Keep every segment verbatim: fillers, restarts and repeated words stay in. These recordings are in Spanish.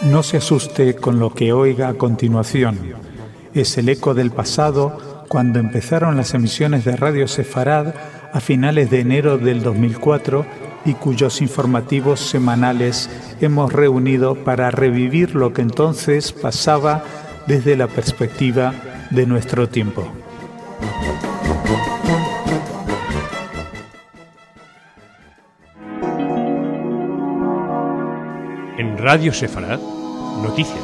No se asuste con lo que oiga a continuación. Es el eco del pasado cuando empezaron las emisiones de Radio Sefarad a finales de enero del dos mil cuatro y cuyos informativos semanales hemos reunido para revivir lo que entonces pasaba desde la perspectiva de nuestro tiempo. En Radio Sefarad, noticias.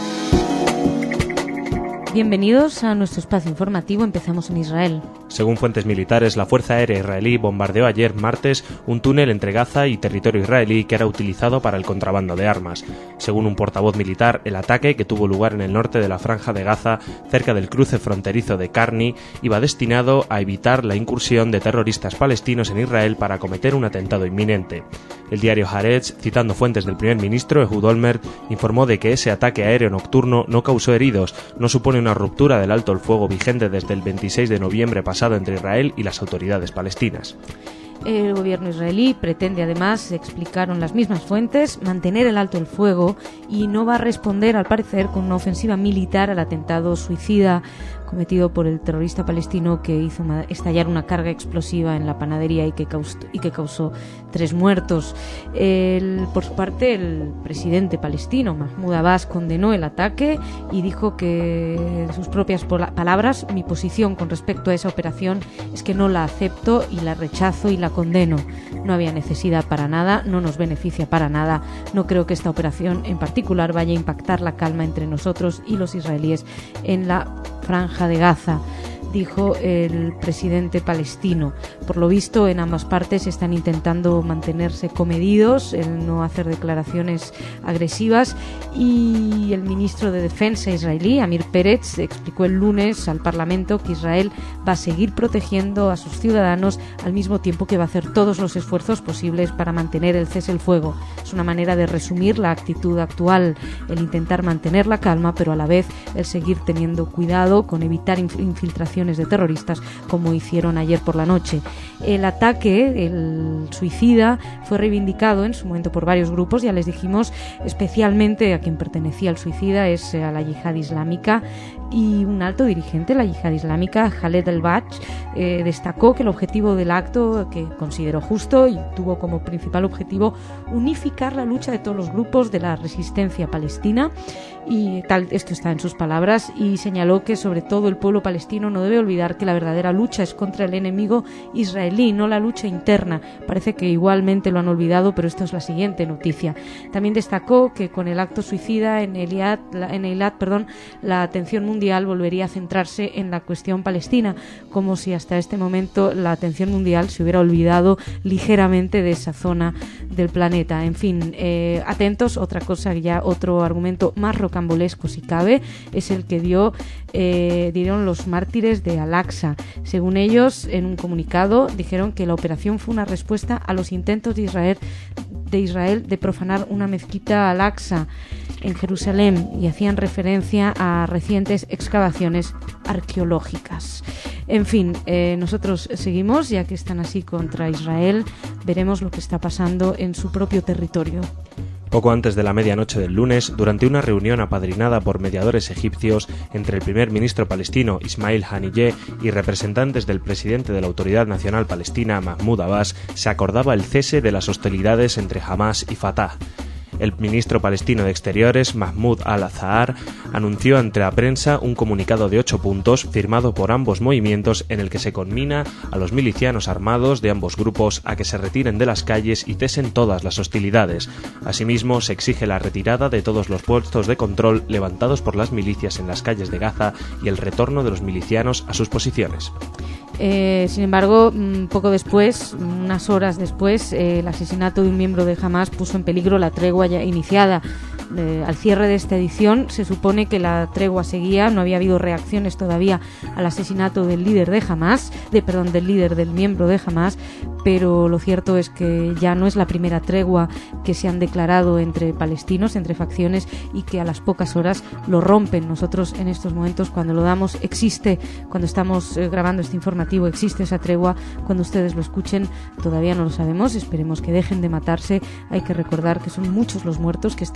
Bienvenidos a nuestro espacio informativo. Empezamos en Israel. Según fuentes militares, la Fuerza Aérea Israelí bombardeó ayer martes un túnel entre Gaza y territorio israelí que era utilizado para el contrabando de armas. Según un portavoz militar, el ataque, que tuvo lugar en el norte de la Franja de Gaza, cerca del cruce fronterizo de Karni, iba destinado a evitar la incursión de terroristas palestinos en Israel para cometer un atentado inminente. El diario Haaretz, citando fuentes del primer ministro Ehud Olmert, informó de que ese ataque aéreo nocturno no causó heridos, no supone una ruptura del alto el fuego vigente desde el veintiséis de noviembre pasado entre Israel y las autoridades palestinas. El gobierno israelí pretende, además, explicaron las mismas fuentes, mantener el alto el fuego y no va a responder, al parecer, con una ofensiva militar al atentado suicida cometido por el terrorista palestino que hizo estallar una carga explosiva en la panadería y que causó, y que causó tres muertos. El, por su parte, el presidente palestino, Mahmoud Abbas, condenó el ataque y dijo que, en sus propias palabras, mi posición con respecto a esa operación es que no la acepto y la rechazo y la condeno. No había necesidad para nada, no nos beneficia para nada. No creo que esta operación en particular vaya a impactar la calma entre nosotros y los israelíes en la Franja de Gaza, dijo el presidente palestino. Por lo visto, en ambas partes están intentando mantenerse comedidos, el no hacer declaraciones agresivas, y el ministro de Defensa israelí, Amir Peretz, explicó el lunes al Parlamento que Israel va a seguir protegiendo a sus ciudadanos al mismo tiempo que va a hacer todos los esfuerzos posibles para mantener el cese el fuego. Es una manera de resumir la actitud actual, el intentar mantener la calma, pero a la vez el seguir teniendo cuidado con evitar infiltración de terroristas como hicieron ayer por la noche. El ataque, el suicida, fue reivindicado en su momento por varios grupos, ya les dijimos, especialmente a quien pertenecía el suicida es a la Yihad Islámica, y un alto dirigente de la Yihad Islámica, Khaled El-Bach, eh, destacó que el objetivo del acto, que consideró justo y tuvo como principal objetivo unificar la lucha de todos los grupos de la resistencia palestina, y tal, esto está en sus palabras, y señaló que sobre todo el pueblo palestino no debe olvidar que la verdadera lucha es contra el enemigo israelí, no la lucha interna. Parece que igualmente lo han olvidado, pero esto es la siguiente noticia. También destacó que con el acto suicida en Eilat, en Eilat, perdón, la atención mundial volvería a centrarse en la cuestión palestina, como si hasta este momento la atención mundial se hubiera olvidado ligeramente de esa zona del planeta. En fin, eh, atentos, otra cosa, ya otro argumento más rocambolesco si cabe, es el que dio eh, dieron los mártires de Al-Aqsa. Según ellos, en un comunicado, dijeron que la operación fue una respuesta a los intentos de Israel de, Israel de profanar una mezquita Al-Aqsa en Jerusalén, y hacían referencia a recientes excavaciones arqueológicas. En fin, eh, nosotros seguimos, ya que están así contra Israel, veremos lo que está pasando en su propio territorio. Poco antes de la medianoche del lunes, durante una reunión apadrinada por mediadores egipcios entre el primer ministro palestino Ismail Haniyeh y representantes del presidente de la Autoridad Nacional Palestina Mahmoud Abbas, se acordaba el cese de las hostilidades entre Hamas y Fatah. El ministro palestino de Exteriores, Mahmoud al-Zahar, anunció ante la prensa un comunicado de ocho puntos firmado por ambos movimientos en el que se conmina a los milicianos armados de ambos grupos a que se retiren de las calles y cesen todas las hostilidades. Asimismo, se exige la retirada de todos los puestos de control levantados por las milicias en las calles de Gaza y el retorno de los milicianos a sus posiciones. Eh, sin embargo, poco después, unas horas después, eh, el asesinato de un miembro de Hamas puso en peligro la tregua ya iniciada. Eh, al cierre de esta edición se supone que la tregua seguía, no había habido reacciones todavía al asesinato del líder de Hamas, de perdón, del líder del miembro de Hamas, pero lo cierto es que ya no es la primera tregua que se han declarado entre palestinos, entre facciones, y que a las pocas horas lo rompen. Nosotros en estos momentos, cuando lo damos, existe, cuando estamos eh, grabando este informativo, existe esa tregua. Cuando ustedes lo escuchen, todavía no lo sabemos, esperemos que dejen de matarse. Hay que recordar que son muchos los muertos que están teniendo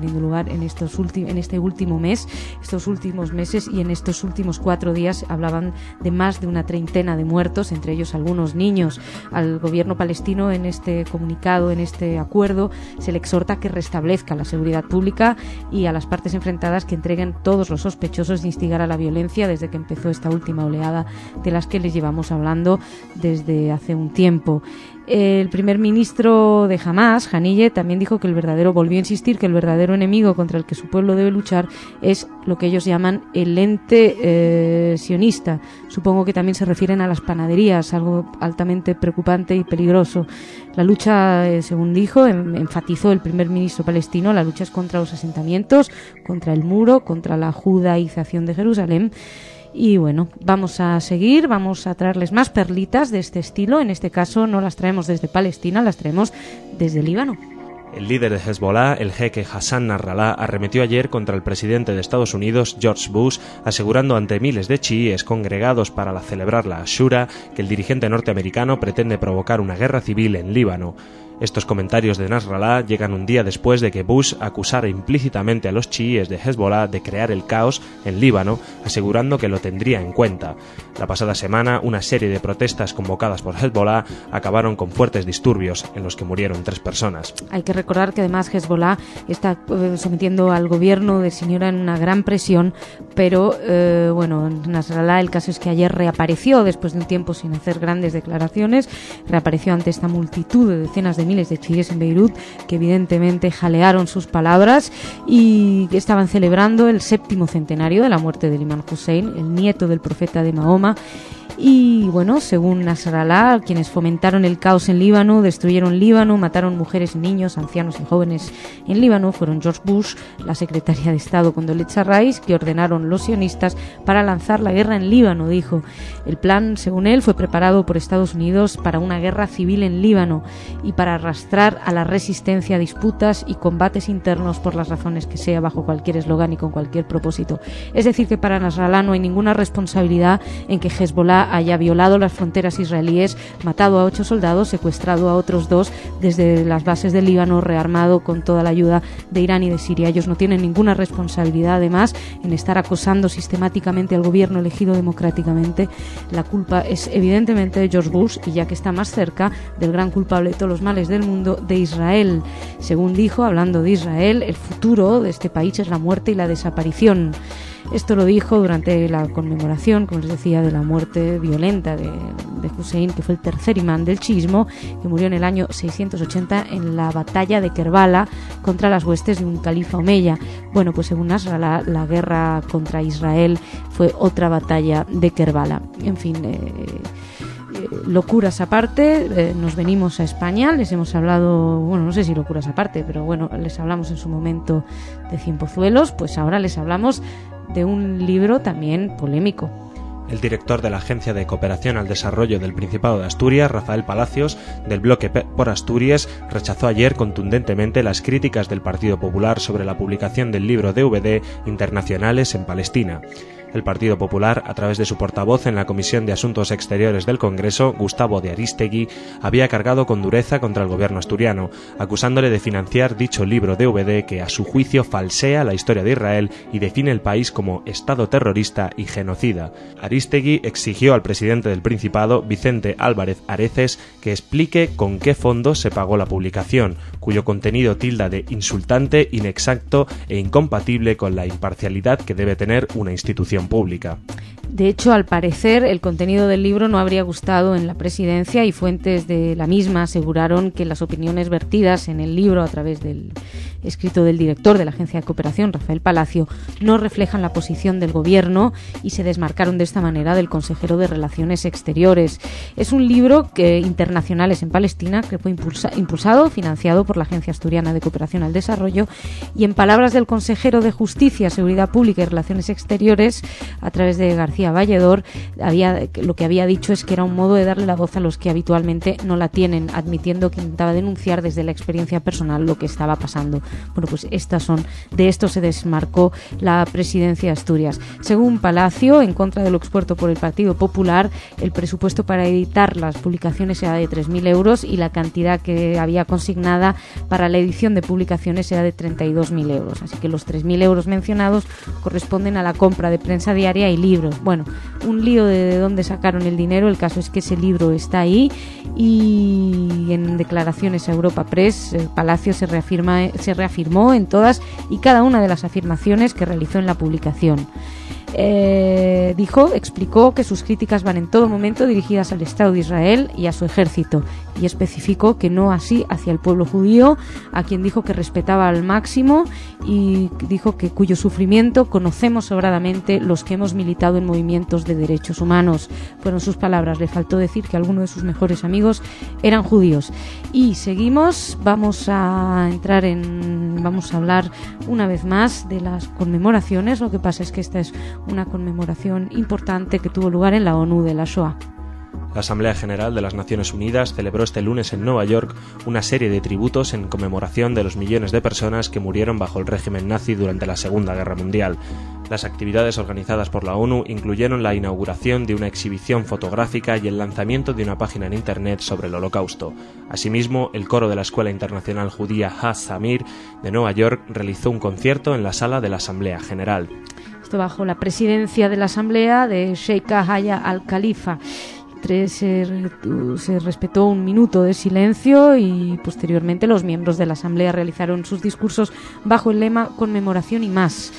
teniendo lugar en, estos ulti- en este último mes, estos últimos meses y en estos últimos cuatro días. Hablaban de más de una treintena de muertos, entre ellos algunos niños. Al gobierno palestino, en este comunicado, en este acuerdo, se le exhorta a que restablezca la seguridad pública y a las partes enfrentadas que entreguen todos los sospechosos de instigar a la violencia desde que empezó esta última oleada de las que les llevamos hablando desde hace un tiempo. El primer ministro de Hamás, Haniyeh, también dijo que el verdadero, volvió a insistir que el verdadero enemigo contra el que su pueblo debe luchar es lo que ellos llaman el ente eh, sionista. Supongo que también se refieren a las panaderías, algo altamente preocupante y peligroso. La lucha, eh, según dijo, em, enfatizó el primer ministro palestino, la lucha es contra los asentamientos, contra el muro, contra la judaización de Jerusalén. Y bueno, vamos a seguir, vamos a traerles más perlitas de este estilo. En este caso no las traemos desde Palestina, las traemos desde Líbano. El líder de Hezbollah, el jeque Hassan Nasrallah, arremetió ayer contra el presidente de Estados Unidos, George Bush, asegurando ante miles de chiíes congregados para la celebrar la Ashura que el dirigente norteamericano pretende provocar una guerra civil en Líbano. Estos comentarios de Nasrallah llegan un día después de que Bush acusara implícitamente a los chiíes de Hezbollah de crear el caos en Líbano, asegurando que lo tendría en cuenta. La pasada semana, una serie de protestas convocadas por Hezbollah acabaron con fuertes disturbios, en los que murieron tres personas. Hay que recordar que además Hezbollah está eh, sometiendo al gobierno de Siniora en una gran presión, pero eh, bueno, Nasrallah, el caso es que ayer reapareció después de un tiempo sin hacer grandes declaraciones, reapareció ante esta multitud de decenas de miles de chiíes en Beirut que evidentemente jalearon sus palabras y que estaban celebrando el séptimo centenario de la muerte del imán Hussein, el nieto del profeta de Mahoma. Y bueno, según Nasrallah, quienes fomentaron el caos en Líbano, destruyeron Líbano, mataron mujeres, niños, ancianos y jóvenes en Líbano, fueron George Bush, la secretaria de Estado Condoleezza Rice, que ordenaron los sionistas para lanzar la guerra en Líbano, dijo. El plan, según él, fue preparado por Estados Unidos para una guerra civil en Líbano y para arrastrar a la resistencia a disputas y combates internos por las razones que sea, bajo cualquier eslogan y con cualquier propósito. Es decir, que para Nasrallah no hay ninguna responsabilidad en que Hezbollah haya violado las fronteras israelíes, matado a ocho soldados, secuestrado a otros dos desde las bases del Líbano, rearmado con toda la ayuda de Irán y de Siria. Ellos no tienen ninguna responsabilidad, además, en estar acosando sistemáticamente al gobierno elegido democráticamente. La culpa es evidentemente de George Bush, y ya que está más cerca del gran culpable de todos los males del mundo, de Israel. Según dijo, hablando de Israel, el futuro de este país es la muerte y la desaparición. Esto lo dijo durante la conmemoración, como les decía, de la muerte violenta de, de Hussein, que fue el tercer imán del chiismo, que murió en el año seiscientos ochenta en la batalla de Kerbala contra las huestes de un califa omeya. Bueno, pues según Nasrallah, la guerra contra Israel fue otra batalla de Kerbala. En fin, eh, eh, locuras aparte, eh, nos venimos a España, les hemos hablado, bueno, no sé si locuras aparte, pero bueno, les hablamos en su momento de Cienpozuelos, pues ahora les hablamos de un libro también polémico. El director de la Agencia de Cooperación al Desarrollo del Principado de Asturias, Rafael Palacios, del bloque por Asturias, rechazó ayer contundentemente las críticas del Partido Popular sobre la publicación del libro D V D Internacionales en Palestina. El Partido Popular, a través de su portavoz en la Comisión de Asuntos Exteriores del Congreso, Gustavo de Arístegui, había cargado con dureza contra el gobierno asturiano, acusándole de financiar dicho libro D V D que, a su juicio, falsea la historia de Israel y define el país como Estado terrorista y genocida. Arístegui exigió al presidente del Principado, Vicente Álvarez Areces, que explique con qué fondos se pagó la publicación, cuyo contenido tilda de insultante, inexacto e incompatible con la imparcialidad que debe tener una institución pública. De hecho, al parecer, el contenido del libro no habría gustado en la presidencia y fuentes de la misma aseguraron que las opiniones vertidas en el libro a través del escrito del director de la Agencia de Cooperación, Rafael Palacio, no reflejan la posición del gobierno y se desmarcaron de esta manera del consejero de Relaciones Exteriores. Es un libro que internacionales en Palestina que fue impulsa, impulsado, financiado por la Agencia Asturiana de Cooperación al Desarrollo, y en palabras del consejero de Justicia, Seguridad Pública y Relaciones Exteriores, a través de García Valledor, había, lo que había dicho es que era un modo de darle la voz a los que habitualmente no la tienen, admitiendo que intentaba denunciar desde la experiencia personal lo que estaba pasando. Bueno, pues estas son, de esto se desmarcó la presidencia de Asturias. Según Palacio, en contra de lo expuesto por el Partido Popular, el presupuesto para editar las publicaciones era de tres mil euros y la cantidad que había consignada para la edición de publicaciones era de treinta y dos mil euros. Así que los tres mil euros mencionados corresponden a la compra de prensa diaria y libros. Bueno, un lío de, de dónde sacaron el dinero. El caso es que ese libro está ahí y en declaraciones a Europa Press, el Palacio se reafirma, se reafirmó en todas y cada una de las afirmaciones que realizó en la publicación. Eh, dijo, explicó que sus críticas van en todo momento dirigidas al Estado de Israel y a su ejército, y especificó que no así hacia el pueblo judío, a quien dijo que respetaba al máximo, y dijo que cuyo sufrimiento conocemos sobradamente los que hemos militado en movimientos de derechos humanos. Fueron sus palabras. Le faltó decir que algunos de sus mejores amigos eran judíos. Y seguimos, vamos a entrar en, vamos a hablar una vez más de las conmemoraciones. Lo que pasa es que esta es una conmemoración importante que tuvo lugar en la ONU de la Shoah. La Asamblea General de las Naciones Unidas celebró este lunes en Nueva York una serie de tributos en conmemoración de los millones de personas que murieron bajo el régimen nazi durante la Segunda Guerra Mundial. Las actividades organizadas por la ONU incluyeron la inauguración de una exhibición fotográfica y el lanzamiento de una página en Internet sobre el Holocausto. Asimismo, el coro de la Escuela Internacional Judía Ha-Samir de Nueva York realizó un concierto en la sala de la Asamblea General. Esto bajo la presidencia de la Asamblea de Sheikh Yahya al-Khalifa. Se, se respetó un minuto de silencio y posteriormente los miembros de la Asamblea realizaron sus discursos bajo el lema conmemoración y más.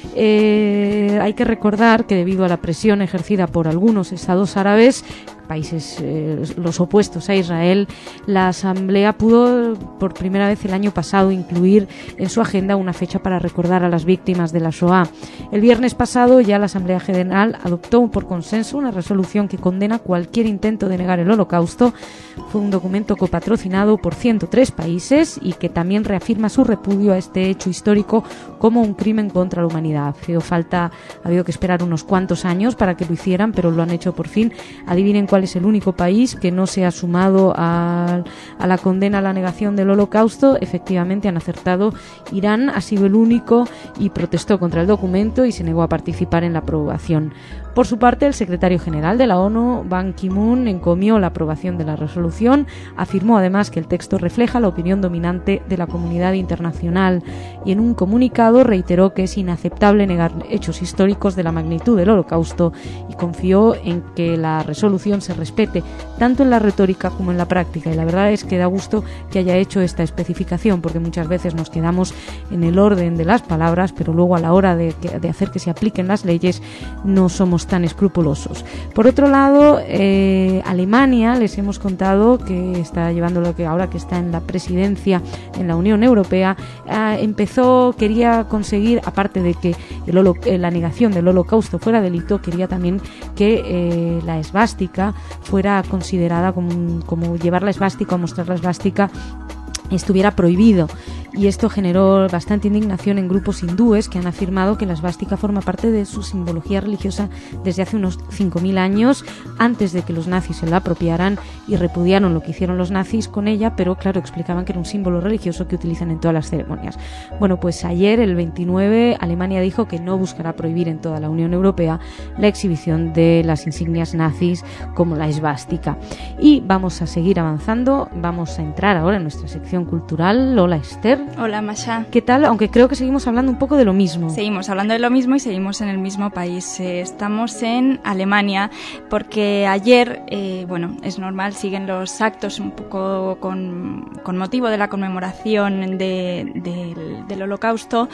Eh, hay que recordar que debido a la presión ejercida por algunos estados árabes, países eh, los opuestos a Israel, la Asamblea pudo por primera vez el año pasado incluir en su agenda una fecha para recordar a las víctimas de la Shoah. El viernes pasado ya la Asamblea General adoptó por consenso una resolución que condena cualquier intento de negar el Holocausto. Fue un documento copatrocinado por ciento tres países y que también reafirma su repudio a este hecho histórico como un crimen contra la humanidad. Ha habido falta, ha habido que esperar unos cuantos años para que lo hicieran, pero lo han hecho por fin. Adivinen cuál es el único país que no se ha sumado a, a la condena a la negación del Holocausto. Efectivamente han acertado. Irán ha sido el único y protestó contra el documento y se negó a participar en la aprobación. Por su parte, el secretario general de la ONU, Ban Ki-moon, encomió la aprobación de la resolución. Afirmó además que el texto refleja la opinión dominante de la comunidad internacional y en un comunicado reiteró que es inaceptable negar hechos históricos de la magnitud del Holocausto y confió en que la resolución se respete tanto en la retórica como en la práctica. Y la verdad es que da gusto que haya hecho esta especificación, porque muchas veces nos quedamos en el orden de las palabras, pero luego a la hora de, de hacer que se apliquen las leyes no somos tan escrupulosos. Por otro lado, eh, Alemania, les hemos contado que está llevando lo que ahora que está en la presidencia en la Unión Europea, eh, empezó, quería conseguir, aparte de que el holo, eh, la negación del Holocausto fuera delito, quería también que eh, la esvástica fuera considerada como, como llevar la esvástica o mostrar la esvástica estuviera prohibido. Y esto generó bastante indignación en grupos hindúes que han afirmado que la esvástica forma parte de su simbología religiosa desde hace unos cinco mil años, antes de que los nazis se la apropiaran, y repudiaron lo que hicieron los nazis con ella, pero claro, explicaban que era un símbolo religioso que utilizan en todas las ceremonias. Bueno, pues ayer, el veintinueve, Alemania dijo que no buscará prohibir en toda la Unión Europea la exhibición de las insignias nazis como la esvástica. Y vamos a seguir avanzando, vamos a entrar ahora en nuestra sección cultural. Hola, Esther. Hola, Masha. ¿Qué tal? Aunque creo que seguimos hablando un poco de lo mismo. Seguimos hablando de lo mismo y seguimos en el mismo país. Eh, estamos en Alemania porque ayer, eh, bueno, es normal, siguen los actos un poco con, con motivo de la conmemoración de, de, del Holocausto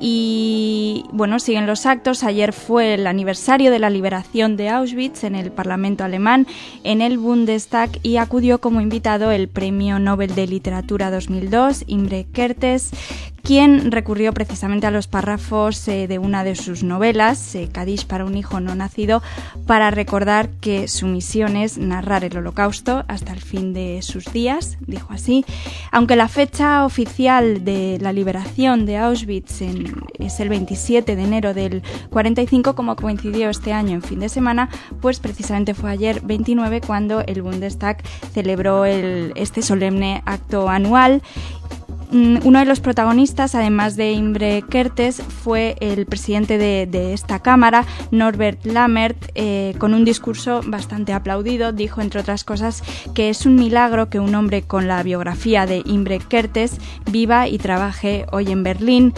y, bueno, siguen los actos. Ayer fue el aniversario de la liberación de Auschwitz en el Parlamento alemán, en el Bundestag, y acudió como invitado el Premio Nobel de Literatura dos mil dos, Imre Kertész, quien recurrió precisamente a los párrafos eh, de una de sus novelas, eh, Kadish para un hijo no nacido, para recordar que su misión es narrar el Holocausto hasta el fin de sus días, dijo así. Aunque la fecha oficial de la liberación de Auschwitz en, es el veintisiete de enero del cuarenta y cinco, como coincidió este año en fin de semana, pues precisamente fue ayer veintinueve cuando el Bundestag celebró el, este solemne acto anual. Uno de los protagonistas, además de Imre Kertész, fue el presidente de, de esta Cámara, Norbert Lammert, eh, con un discurso bastante aplaudido. Dijo, entre otras cosas, que es un milagro que un hombre con la biografía de Imre Kertész viva y trabaje hoy en Berlín.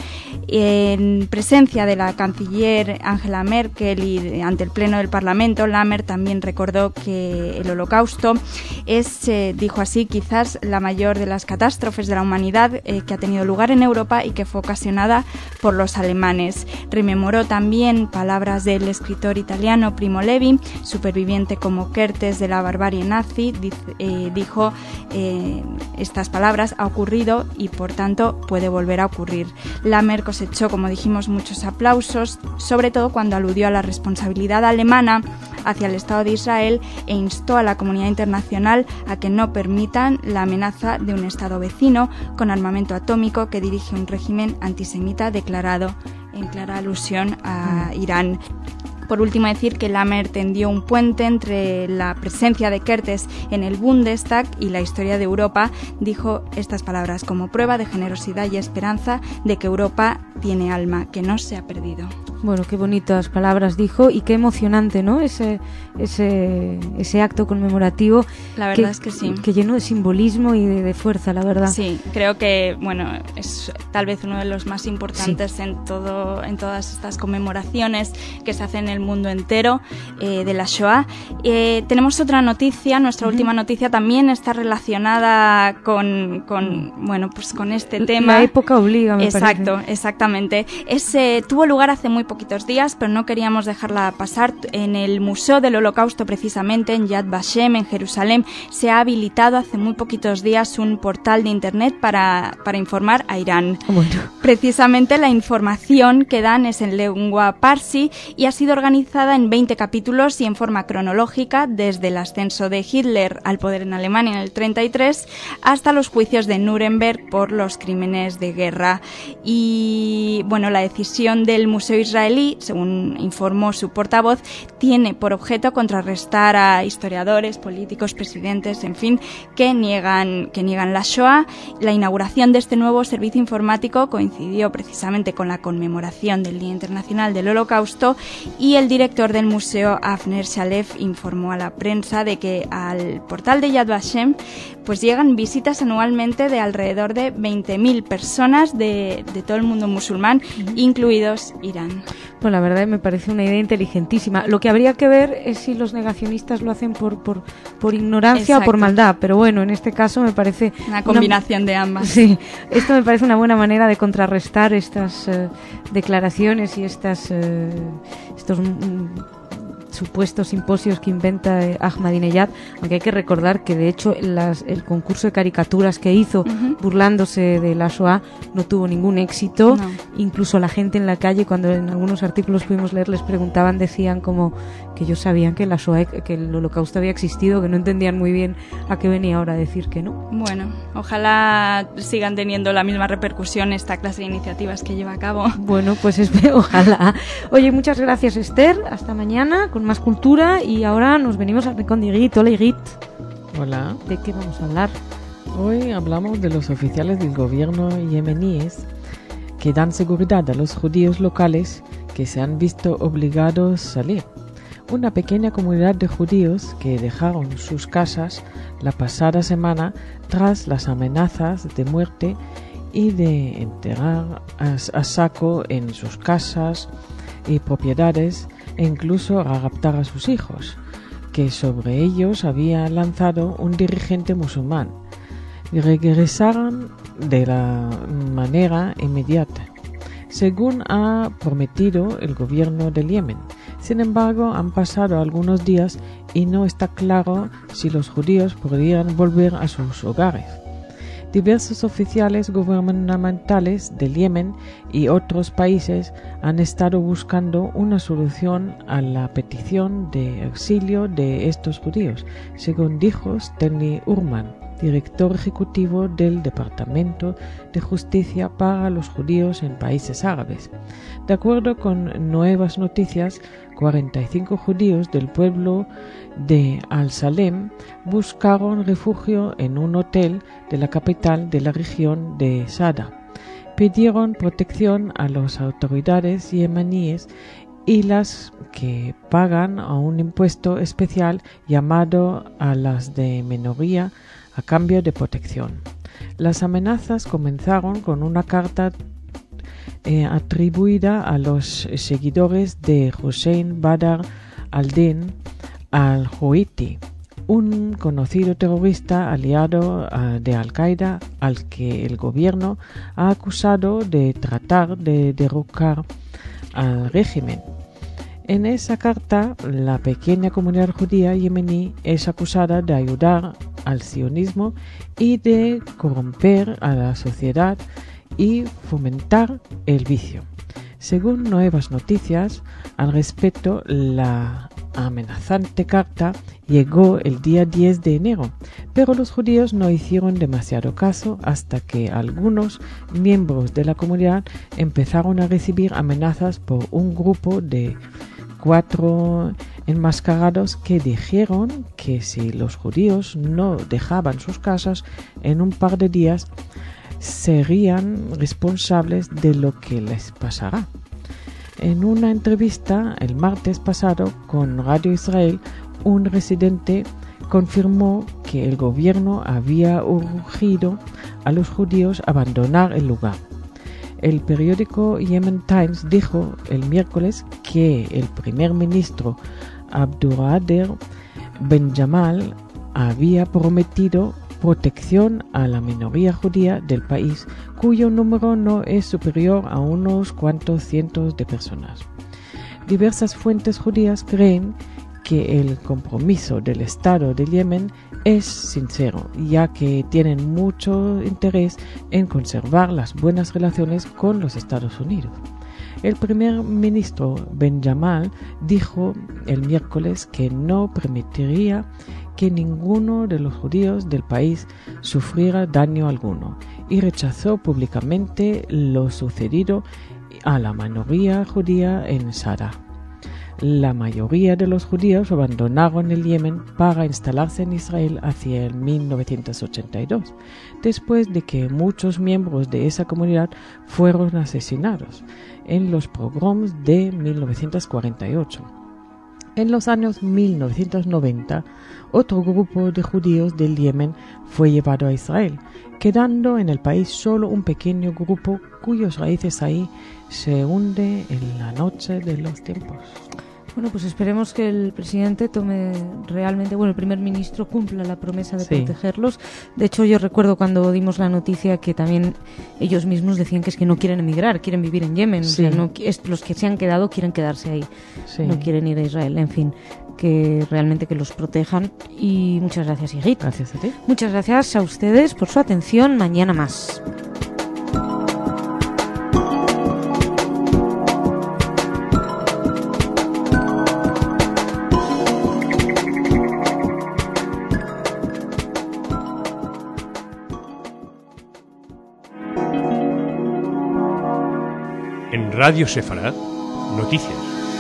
En presencia de la canciller Angela Merkel y ante el Pleno del Parlamento, Lammert también recordó que el Holocausto es, eh, dijo así, quizás la mayor de las catástrofes de la humanidad eh, que ha tenido lugar en Europa y que fue ocasionada por los alemanes. Rememoró también palabras del escritor italiano Primo Levi, superviviente como Kertész de la barbarie nazi. Dice, eh, dijo eh, estas palabras: ha ocurrido y por tanto puede volver a ocurrir. Lammert cosechó, como dijimos, muchos aplausos, sobre todo cuando aludió a la responsabilidad alemana hacia el Estado de Israel e instó a la comunidad internacional a que no permitan la amenaza de un Estado vecino con armamento atómico que dirige un régimen antisemita declarado en clara alusión a Irán. Por último, decir que Lammert tendió un puente entre la presencia de Kertész en el Bundestag y la historia de Europa. Dijo estas palabras: como prueba de generosidad y esperanza de que Europa tiene alma, que no se ha perdido. Bueno, qué bonitas palabras dijo y qué emocionante, ¿no? Ese ese ese acto conmemorativo. La verdad que, es que sí. Que llenó de simbolismo y de, de fuerza, la verdad. Sí, creo que, bueno, es tal vez uno de los más importantes sí. en todo en todas estas conmemoraciones que se hacen en el mundo entero eh, de la Shoah. Eh, tenemos otra noticia, nuestra uh-huh. última noticia también está relacionada con, con bueno, pues con este tema. La época obliga, me Exacto, parece. exactamente. Es, eh, tuvo lugar hace muy poquitos días, pero no queríamos dejarla pasar. En el Museo del Holocausto, precisamente en Yad Vashem, en Jerusalén, se ha habilitado hace muy poquitos días un portal de internet para, para informar a Irán. Bueno. Precisamente la información que dan es en lengua parsi y ha sido organizada en veinte capítulos y en forma cronológica, desde el ascenso de Hitler al poder en Alemania en el treinta y tres hasta los juicios de Nuremberg por los crímenes de guerra. Y bueno, la decisión del Museo Israelí, según informó su portavoz, tiene por objeto contrarrestar a historiadores, políticos, presidentes, en fin, que niegan, que niegan la Shoah. La inauguración de este nuevo servicio informático coincidió precisamente con la conmemoración del Día Internacional del Holocausto y el director del museo, Avner Shalev, informó a la prensa de que al portal de Yad Vashem pues llegan visitas anualmente de alrededor de veinte mil personas de, de todo el mundo musulmán, uh-huh. incluidos Irán. Pues la verdad me parece una idea inteligentísima. Lo que habría que ver es si los negacionistas lo hacen por por, por ignorancia Exacto. o por maldad, pero bueno, en este caso me parece... Una combinación una, de ambas. Sí, esto me parece una buena manera de contrarrestar estas uh, declaraciones y estas uh, estos... Um, supuestos simposios que inventa eh, Ahmadinejad, aunque hay que recordar que de hecho las, el concurso de caricaturas que hizo uh-huh. burlándose de la Shoah no tuvo ningún éxito. No. Incluso la gente en la calle, cuando en algunos artículos pudimos leer, les preguntaban, decían como que ellos sabían que la Shoah, que el Holocausto había existido, que no entendían muy bien a qué venía ahora a decir que no. Bueno, ojalá sigan teniendo la misma repercusión esta clase de iniciativas que lleva a cabo. Bueno, pues espero, ojalá. Oye, muchas gracias, Esther, hasta mañana con más cultura y ahora nos venimos al rincón de Igit. Hola, Igit. Hola. ¿De qué vamos a hablar? Hoy hablamos de los oficiales del gobierno yemeníes que dan seguridad a los judíos locales que se han visto obligados a salir. Una pequeña comunidad de judíos que dejaron sus casas la pasada semana tras las amenazas de muerte y de enterrar a, a saco en sus casas y propiedades e incluso a raptar a sus hijos, que sobre ellos había lanzado un dirigente musulmán. Regresaron de la manera inmediata, según ha prometido el gobierno del Yemen. Sin embargo, han pasado algunos días y no está claro si los judíos podrían volver a sus hogares. Diversos oficiales gubernamentales del Yemen y otros países han estado buscando una solución a la petición de exilio de estos judíos, según dijo Stanley Urman, director ejecutivo del Departamento de Justicia para los Judíos en Países Árabes. De acuerdo con Nuevas Noticias, cuarenta y cinco judíos del pueblo de Al-Salem buscaron refugio en un hotel de la capital de la región de Sada. Pidieron protección a las autoridades yemeníes y las que pagan a un impuesto especial llamado a las de minoría a cambio de protección. Las amenazas comenzaron con una carta eh, atribuida a los seguidores de Hussein Badr al-Din al-Houthi, un conocido terrorista aliado uh, de Al-Qaeda al que el gobierno ha acusado de tratar de derrocar al régimen. En esa carta, la pequeña comunidad judía yemení es acusada de ayudar al sionismo y de corromper a la sociedad y fomentar el vicio. Según Nuevas Noticias, al respecto, la amenazante carta llegó el día diez de enero, pero los judíos no hicieron demasiado caso hasta que algunos miembros de la comunidad empezaron a recibir amenazas por un grupo de cuatro enmascarados que dijeron que si los judíos no dejaban sus casas en un par de días, serían responsables de lo que les pasará. En una entrevista el martes pasado con Radio Israel, un residente confirmó que el gobierno había urgido a los judíos a abandonar el lugar. El periódico Yemen Times dijo el miércoles que el primer ministro Abdulkader Ben Jamal había prometido protección a la minoría judía del país, cuyo número no es superior a unos cuantos cientos de personas. Diversas fuentes judías creen que el compromiso del Estado de Yemen es sincero, ya que tienen mucho interés en conservar las buenas relaciones con los Estados Unidos. El primer ministro Ben Jamal dijo el miércoles que no permitiría que ninguno de los judíos del país sufriera daño alguno y rechazó públicamente lo sucedido a la minoría judía en Sada. La mayoría de los judíos abandonaron el Yemen para instalarse en Israel hacia el mil novecientos ochenta y dos, después de que muchos miembros de esa comunidad fueron asesinados en los pogroms de mil novecientos cuarenta y ocho. En los años mil novecientos noventa, otro grupo de judíos del Yemen fue llevado a Israel, quedando en el país solo un pequeño grupo cuyas raíces ahí se hunde en la noche de los tiempos. Bueno, pues esperemos que el presidente tome realmente, bueno, el primer ministro cumpla la promesa de sí. protegerlos. De hecho, yo recuerdo cuando dimos la noticia que también ellos mismos decían que es que no quieren emigrar, quieren vivir en Yemen. Sí. O sea, no, es, los que se han quedado quieren quedarse ahí, sí. no quieren ir a Israel. En fin, que realmente que los protejan. Y muchas gracias, Igit. Gracias a ti. Muchas gracias a ustedes por su atención. Mañana más. En Radio Sefarad, noticias.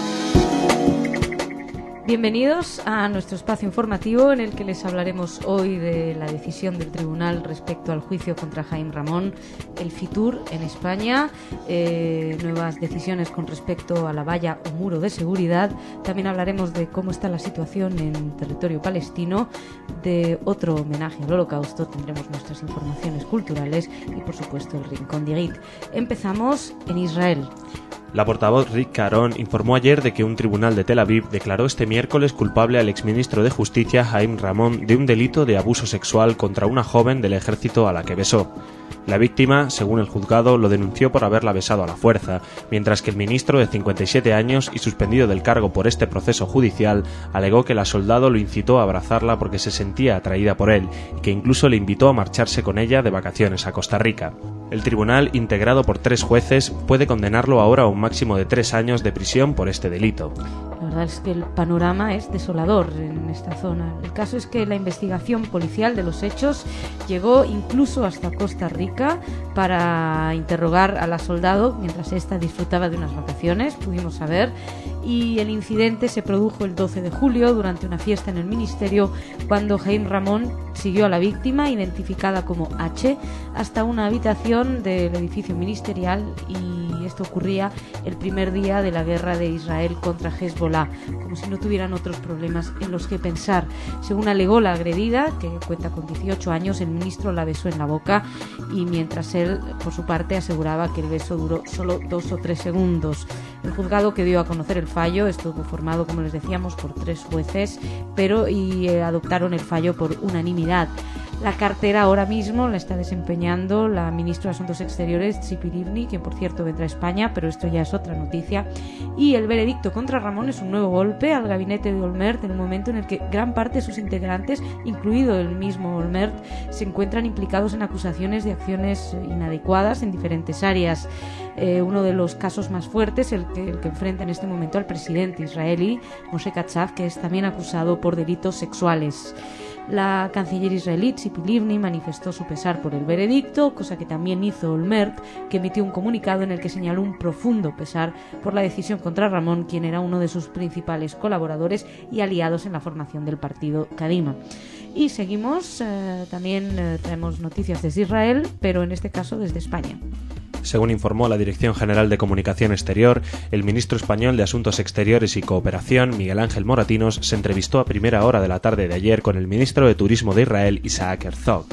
Bienvenidos a nuestro espacio informativo en el que les hablaremos hoy de la decisión del tribunal respecto al juicio contra Haim Ramón, el Fitur en España, eh, nuevas decisiones con respecto a la valla o muro de seguridad. También hablaremos de cómo está la situación en territorio palestino, de otro homenaje al Holocausto, tendremos nuestras informaciones culturales y, por supuesto, el Rincón de Igit. Empezamos en Israel. La portavoz Rick Caron informó ayer de que un tribunal de Tel Aviv declaró este miércoles culpable al exministro de Justicia Haim Ramón de un delito de abuso sexual contra una joven del ejército a la que besó. La víctima, según el juzgado, lo denunció por haberla besado a la fuerza, mientras que el ministro, de cincuenta y siete años y suspendido del cargo por este proceso judicial, alegó que la soldado lo incitó a abrazarla porque se sentía atraída por él y que incluso le invitó a marcharse con ella de vacaciones a Costa Rica. El tribunal, integrado por tres jueces, puede condenarlo ahora a un máximo de tres años de prisión por este delito. La verdad es que el panorama es desolador en esta zona. El caso es que la investigación policial de los hechos llegó incluso hasta Costa Rica para interrogar a la soldado mientras ésta disfrutaba de unas vacaciones, pudimos saber, y el incidente se produjo el doce de julio durante una fiesta en el ministerio cuando Jaime Ramón siguió a la víctima, identificada como H, hasta una habitación del edificio ministerial, y esto ocurría el primer día de la guerra de Israel contra Hezbollah, como si no tuvieran otros problemas en los que pensar. Según alegó la agredida, que cuenta con dieciocho años, el ministro la besó en la boca, y mientras él, por su parte, aseguraba que el beso duró solo dos o tres segundos. El juzgado que dio a conocer el fallo estuvo formado, como les decíamos, por tres jueces, pero y eh, adoptaron el fallo por unanimidad. La cartera ahora mismo la está desempeñando la ministra de Asuntos Exteriores, Tzipi Livni, quien por cierto vendrá a España, pero esto ya es otra noticia. Y el veredicto contra Ramón es un nuevo golpe al gabinete de Olmert en un momento en el que gran parte de sus integrantes, incluido el mismo Olmert, se encuentran implicados en acusaciones de acciones inadecuadas en diferentes áreas. Eh, uno de los casos más fuertes, el que, el que enfrenta en este momento al presidente israelí, Moshe Katsav, que es también acusado por delitos sexuales. La canciller israelí Tzipi Livni manifestó su pesar por el veredicto, cosa que también hizo Olmert, que emitió un comunicado en el que señaló un profundo pesar por la decisión contra Ramón, quien era uno de sus principales colaboradores y aliados en la formación del partido Kadima. Y seguimos, eh, también eh, traemos noticias desde Israel, pero en este caso desde España. Según informó la Dirección General de Comunicación Exterior, el ministro español de Asuntos Exteriores y Cooperación, Miguel Ángel Moratinos, se entrevistó a primera hora de la tarde de ayer con el ministro de Turismo de Israel, Isaac Herzog.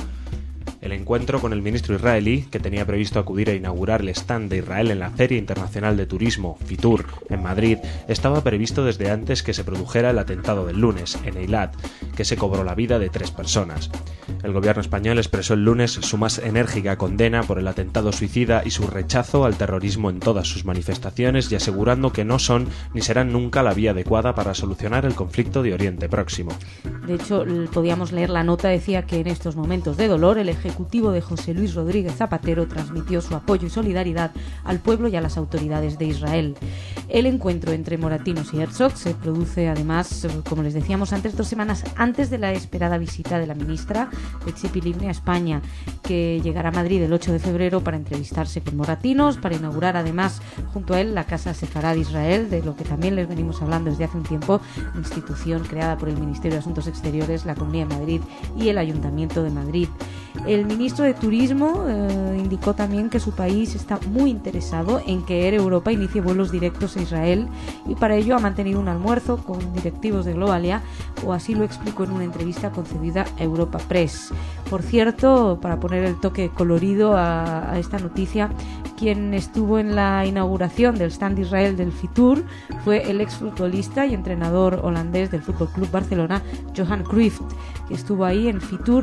El encuentro con el ministro israelí, que tenía previsto acudir a inaugurar el stand de Israel en la Feria Internacional de Turismo, FITUR, en Madrid, estaba previsto desde antes que se produjera el atentado del lunes, en Eilat, que se cobró la vida de tres personas. El gobierno español expresó el lunes su más enérgica condena por el atentado suicida y su rechazo al terrorismo en todas sus manifestaciones, y asegurando que no son ni serán nunca la vía adecuada para solucionar el conflicto de Oriente Próximo. De hecho, podíamos leer la nota, decía que en estos momentos de dolor el ejecutivo de José Luis Rodríguez Zapatero transmitió su apoyo y solidaridad al pueblo y a las autoridades de Israel. El encuentro entre Moratinos y Herzog se produce además, como les decíamos antes, dos semanas antes de la esperada visita de la ministra de Tzipi Livni a España, que llegará a Madrid el ocho de febrero para entrevistarse con Moratinos, para inaugurar además junto a él la Casa Sefarad de Israel, de lo que también les venimos hablando desde hace un tiempo, institución creada por el Ministerio de Asuntos Exteriores, la Comunidad de Madrid y el Ayuntamiento de Madrid. El ministro de Turismo eh, indicó también que su país está muy interesado en que Air Europa inicie vuelos directos a Israel, y para ello ha mantenido un almuerzo con directivos de Globalia, o así lo explicó en una entrevista concedida a Europa Press. Por cierto, para poner el toque colorido a, a esta noticia, quien estuvo en la inauguración del stand de Israel del FITUR fue el exfutbolista y entrenador holandés del F C Barcelona, Johan Cruyff, que estuvo ahí en FITUR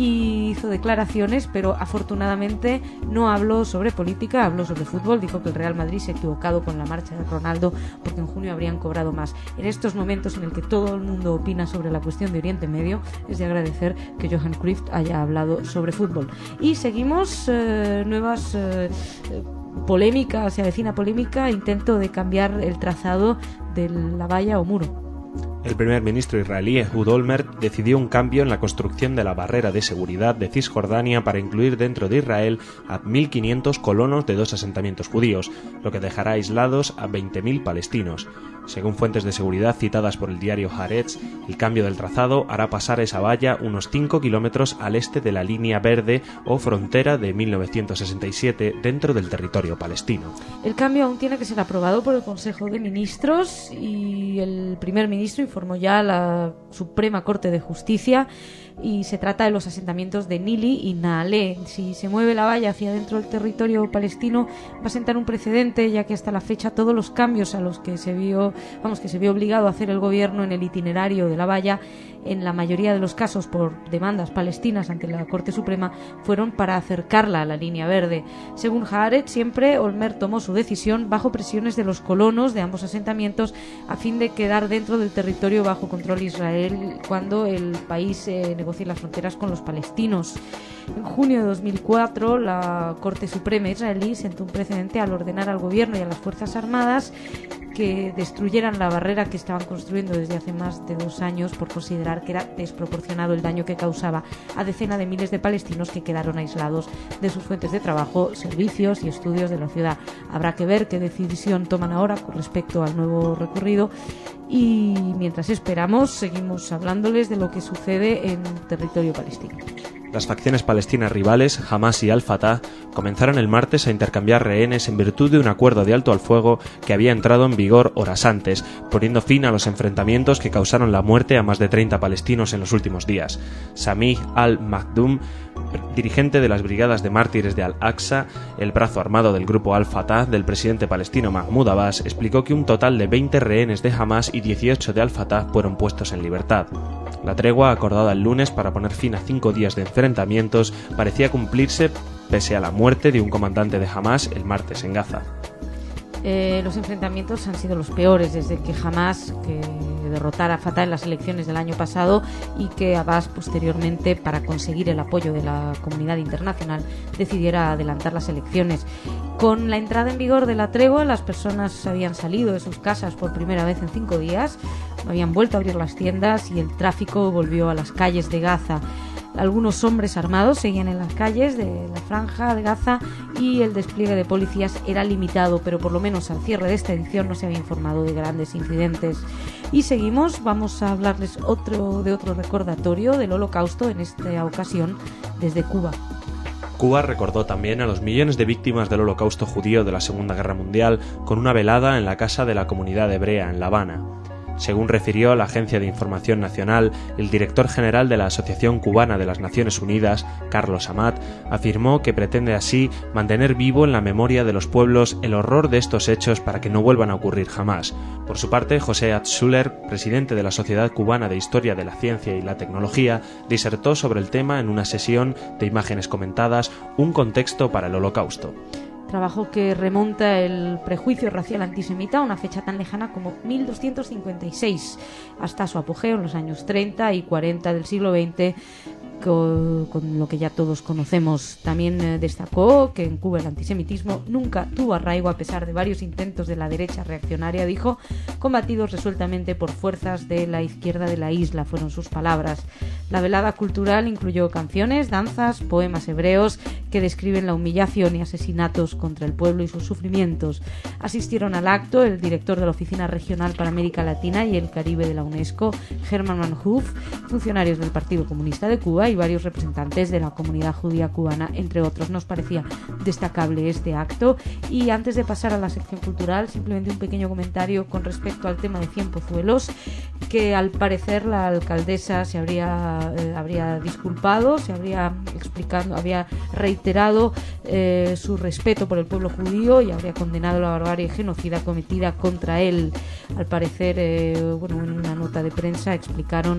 y hizo declaraciones, pero afortunadamente no habló sobre política, habló sobre fútbol. Dijo que el Real Madrid se ha equivocado con la marcha de Ronaldo porque en junio habrían cobrado más. En estos momentos en el que todo el mundo opina sobre la cuestión de Oriente Medio, es de agradecer que Johan Cruyff haya hablado sobre fútbol. Y seguimos, eh, nuevas eh, polémicas, se avecina polémica, intento de cambiar el trazado de la valla o muro. El primer ministro israelí Ehud Olmert decidió un cambio en la construcción de la barrera de seguridad de Cisjordania para incluir dentro de Israel a mil quinientos colonos de dos asentamientos judíos, lo que dejará aislados a veinte mil palestinos. Según fuentes de seguridad citadas por el diario Haaretz, el cambio del trazado hará pasar esa valla unos cinco kilómetros al este de la línea verde o frontera de mil novecientos sesenta y siete dentro del territorio palestino. El cambio aún tiene que ser aprobado por el Consejo de Ministros, y el primer ministro informó ya a la Suprema Corte de Justicia, y se trata de los asentamientos de Nili y Naale. Si se mueve la valla hacia dentro del territorio palestino, va a sentar un precedente, ya que hasta la fecha todos los cambios a los que se vio, vamos, que se vio obligado a hacer el gobierno en el itinerario de la valla, en la mayoría de los casos por demandas palestinas ante la Corte Suprema, fueron para acercarla a la línea verde. Según Haaretz, siempre Olmert tomó su decisión bajo presiones de los colonos de ambos asentamientos a fin de quedar dentro del territorio bajo control de Israel cuando el país eh, negocie las fronteras con los palestinos. En junio de dos mil cuatro, la Corte Suprema israelí sentó un precedente al ordenar al gobierno y a las Fuerzas Armadas que destruyeran la barrera que estaban construyendo desde hace más de dos años por considerar que era desproporcionado el daño que causaba a decenas de miles de palestinos que quedaron aislados de sus fuentes de trabajo, servicios y estudios de la ciudad. Habrá que ver qué decisión toman ahora con respecto al nuevo recorrido y mientras esperamos seguimos hablándoles de lo que sucede en territorio palestino. Las facciones palestinas rivales, Hamas y Al-Fatah, comenzaron el martes a intercambiar rehenes en virtud de un acuerdo de alto al fuego que había entrado en vigor horas antes, poniendo fin a los enfrentamientos que causaron la muerte a más de treinta palestinos en los últimos días. Samih al-Makdoum, dirigente de las Brigadas de Mártires de Al-Aqsa, el brazo armado del grupo Al-Fatah del presidente palestino Mahmoud Abbas, explicó que un total de veinte rehenes de Hamas y dieciocho de Al-Fatah fueron puestos en libertad. La tregua, acordada el lunes para poner fin a cinco días de enfrentamientos, parecía cumplirse pese a la muerte de un comandante de Hamas el martes en Gaza. Eh, los enfrentamientos han sido los peores desde que Hamas que derrotara a Fatah en las elecciones del año pasado y que Abbas posteriormente, para conseguir el apoyo de la comunidad internacional, decidiera adelantar las elecciones. Con la entrada en vigor de la tregua, las personas habían salido de sus casas por primera vez en cinco días, habían vuelto a abrir las tiendas y el tráfico volvió a las calles de Gaza. Algunos hombres armados seguían en las calles de la franja de Gaza y el despliegue de policías era limitado, pero por lo menos al cierre de esta edición no se había informado de grandes incidentes. Y seguimos, vamos a hablarles otro, de otro recordatorio del Holocausto, en esta ocasión desde Cuba. Cuba recordó también a los millones de víctimas del Holocausto judío de la Segunda Guerra Mundial con una velada en la casa de la comunidad hebrea en La Habana. Según refirió la Agencia de Información Nacional, el director general de la Asociación Cubana de las Naciones Unidas, Carlos Amat, afirmó que pretende así mantener vivo en la memoria de los pueblos el horror de estos hechos para que no vuelvan a ocurrir jamás. Por su parte, José Atzüller, presidente de la Sociedad Cubana de Historia de la Ciencia y la Tecnología, disertó sobre el tema en una sesión de imágenes comentadas, Un contexto para el Holocausto. Trabajo que remonta el prejuicio racial antisemita a una fecha tan lejana como mil doscientos cincuenta y seis, hasta su apogeo en los años treinta y cuarenta del siglo veinte, con, con lo que ya todos conocemos. También eh, destacó que en Cuba el antisemitismo nunca tuvo arraigo a pesar de varios intentos de la derecha reaccionaria, dijo, combatidos resueltamente por fuerzas de la izquierda de la isla, fueron sus palabras. La velada cultural incluyó canciones, danzas, poemas hebreos que describen la humillación y asesinatos contra el pueblo y sus sufrimientos. Asistieron al acto el director de la Oficina Regional para América Latina y el Caribe de la UNESCO, Herman Van Hoof, funcionarios del Partido Comunista de Cuba y varios representantes de la comunidad judía cubana, entre otros. Nos parecía destacable este acto. Y antes de pasar a la sección cultural, simplemente un pequeño comentario con respecto al tema de Cienpozuelos, que al parecer la alcaldesa se habría, eh, habría disculpado, se habría explicado, había reiterado eh, su respeto por el pueblo judío y habría condenado la barbarie genocida cometida contra él. Al parecer, eh, bueno, en una nota de prensa explicaron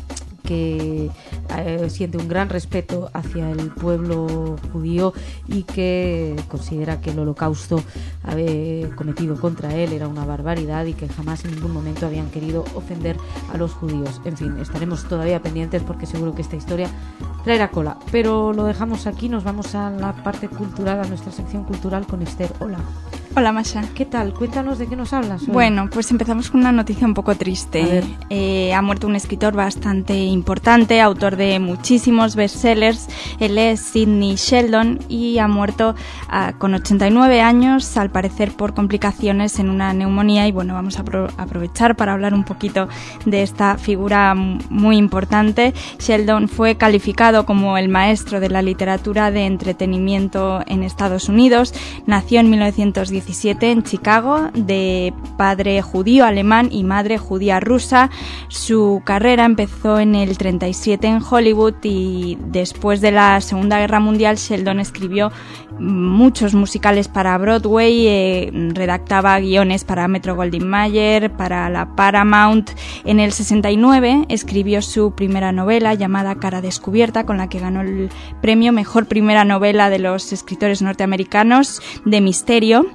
que eh, siente un gran respeto hacia el pueblo judío y que considera que el holocausto eh, cometido contra él era una barbaridad y que jamás en ningún momento habían querido ofender a los judíos. En fin, estaremos todavía pendientes porque seguro que esta historia traerá cola. Pero lo dejamos aquí, nos vamos a la parte cultural, a nuestra sección cultural con Esther. Hola. Hola, Masha. ¿Qué tal? Cuéntanos de qué nos hablas hoy. Bueno, pues empezamos con una noticia un poco triste. Eh, ha muerto un escritor bastante importante, autor de muchísimos bestsellers. Él es Sidney Sheldon y ha muerto uh, con ochenta y nueve años, al parecer por complicaciones en una neumonía. Y bueno, vamos a apro- aprovechar para hablar un poquito de esta figura muy importante. Sheldon fue calificado como el maestro de la literatura de entretenimiento en Estados Unidos. Nació en mil novecientos diecisiete en Chicago, de padre judío alemán y madre judía rusa. Su carrera empezó en el treinta y siete en Hollywood y después de la Segunda Guerra Mundial Sheldon escribió muchos musicales para Broadway, eh, redactaba guiones para Metro-Goldwyn-Mayer, para la Paramount. En el sesenta y nueve escribió su primera novela llamada Cara Descubierta, con la que ganó el premio Mejor Primera Novela de los escritores norteamericanos de misterio.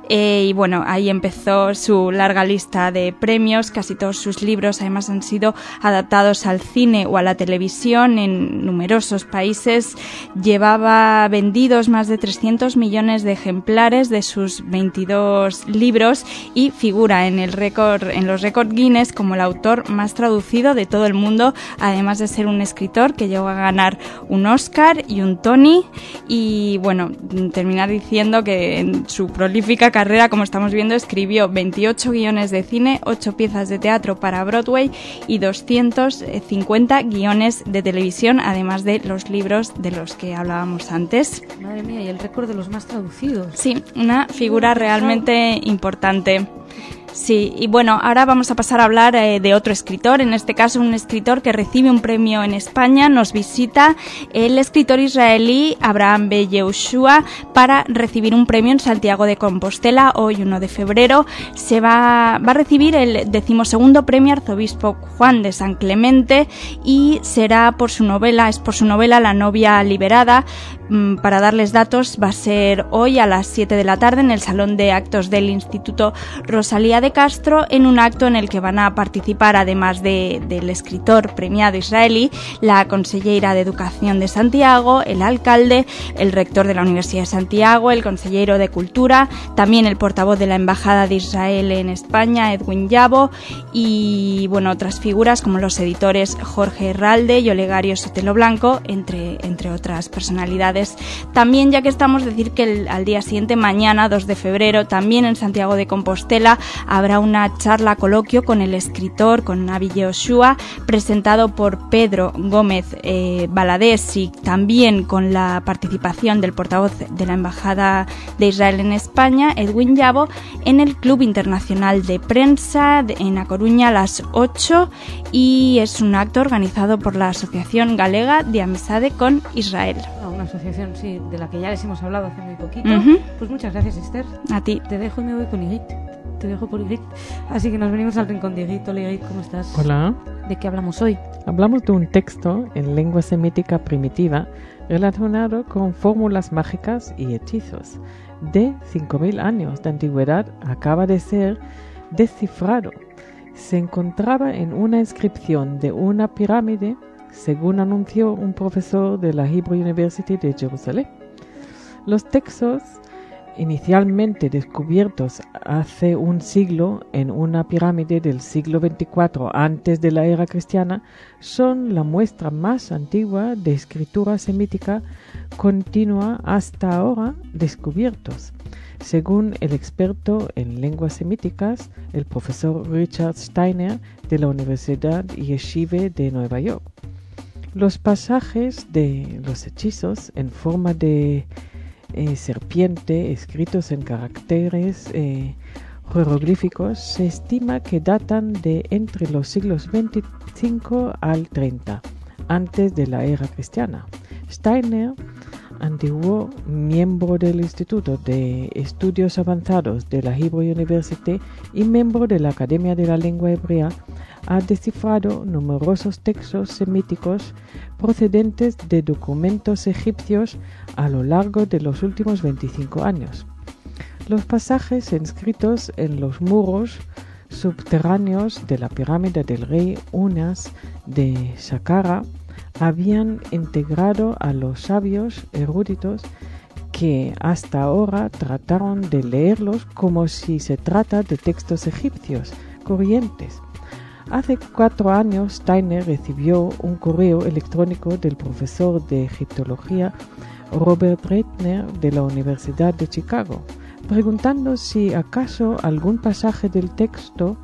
Eh, y bueno, ahí empezó su larga lista de premios. Casi todos sus libros además han sido adaptados al cine o a la televisión en numerosos países. Llevaba vendidos más de trescientos millones de ejemplares de sus veintidós libros y figura en el récord, en los récords Guinness como el autor más traducido de todo el mundo, además de ser un escritor que llegó a ganar un Oscar y un Tony. Y bueno, terminar diciendo que en su prolífica carrera, como estamos viendo, escribió veintiocho guiones de cine, ocho piezas de teatro para Broadway y doscientos cincuenta guiones de televisión, además de los libros de los que hablábamos antes. Madre mía, y el récord de los más traducidos. Sí, una figura realmente importante. Sí, y bueno, ahora vamos a pasar a hablar eh, de otro escritor, en este caso un escritor que recibe un premio en España. Nos visita el escritor israelí Abraham B. Yehoshua para recibir un premio en Santiago de Compostela. Hoy, uno de febrero, se va, va a recibir el decimosegundo premio Arzobispo Juan de San Clemente y será por su novela, es por su novela La novia liberada. Para darles datos, va a ser hoy a las siete de la tarde en el Salón de Actos del Instituto Rosalía de Castro, en un acto en el que van a participar, además de, del escritor premiado israelí, la consellera de Educación de Santiago, el alcalde, el rector de la Universidad de Santiago, el consejero de Cultura, también el portavoz de la Embajada de Israel en España, Edwin Yabo, y bueno, otras figuras como los editores Jorge Herralde y Olegario Sotelo Blanco, entre, entre otras personalidades. También, ya que estamos, decir que el, al día siguiente, mañana dos de febrero, también en Santiago de Compostela, habrá una charla coloquio con el escritor, con Avi Yehoshua, presentado por Pedro Gómez eh, Baladés, y también con la participación del portavoz de la Embajada de Israel en España, Edwin Yabo, en el Club Internacional de Prensa de, en A Coruña a las ocho, y es un acto organizado por la Asociación Galega de Amizade con Israel. Una asociación, sí, de la que ya les hemos hablado hace muy poquito. Uh-huh. Pues muchas gracias, Esther. A ti. Te dejo y me voy con Igrit. Te dejo por Igrit. Así que nos venimos al rincón de Igrit. Hola, Igrit, ¿cómo estás? Hola. ¿De qué hablamos hoy? Hablamos de un texto en lengua semítica primitiva relacionado con fórmulas mágicas y hechizos. De cinco mil años de antigüedad, acaba de ser descifrado. Se encontraba en una inscripción de una pirámide, según anunció un profesor de la Hebrew University de Jerusalén. Los textos, inicialmente descubiertos hace un siglo en una pirámide del siglo veinticuatro antes de la era cristiana, son la muestra más antigua de escritura semítica continua hasta ahora descubiertos, según el experto en lenguas semíticas, el profesor Richard Steiner de la Universidad Yeshiva de Nueva York. Los pasajes de los hechizos en forma de eh, serpiente, escritos en caracteres eh, jeroglíficos, se estima que datan de entre los siglos veinticinco al treinta, antes de la era cristiana. Steiner, antiguo miembro del Instituto de Estudios Avanzados de la Hebrew University y miembro de la Academia de la Lengua Hebrea, ha descifrado numerosos textos semíticos procedentes de documentos egipcios a lo largo de los últimos veinticinco años. Los pasajes inscritos en los muros subterráneos de la pirámide del rey Unas de Saqqara habían integrado a los sabios eruditos que hasta ahora trataron de leerlos como si se trata de textos egipcios corrientes. Hace cuatro años Steiner recibió un correo electrónico del profesor de egiptología Robert Reitner de la Universidad de Chicago, preguntando si acaso algún pasaje del texto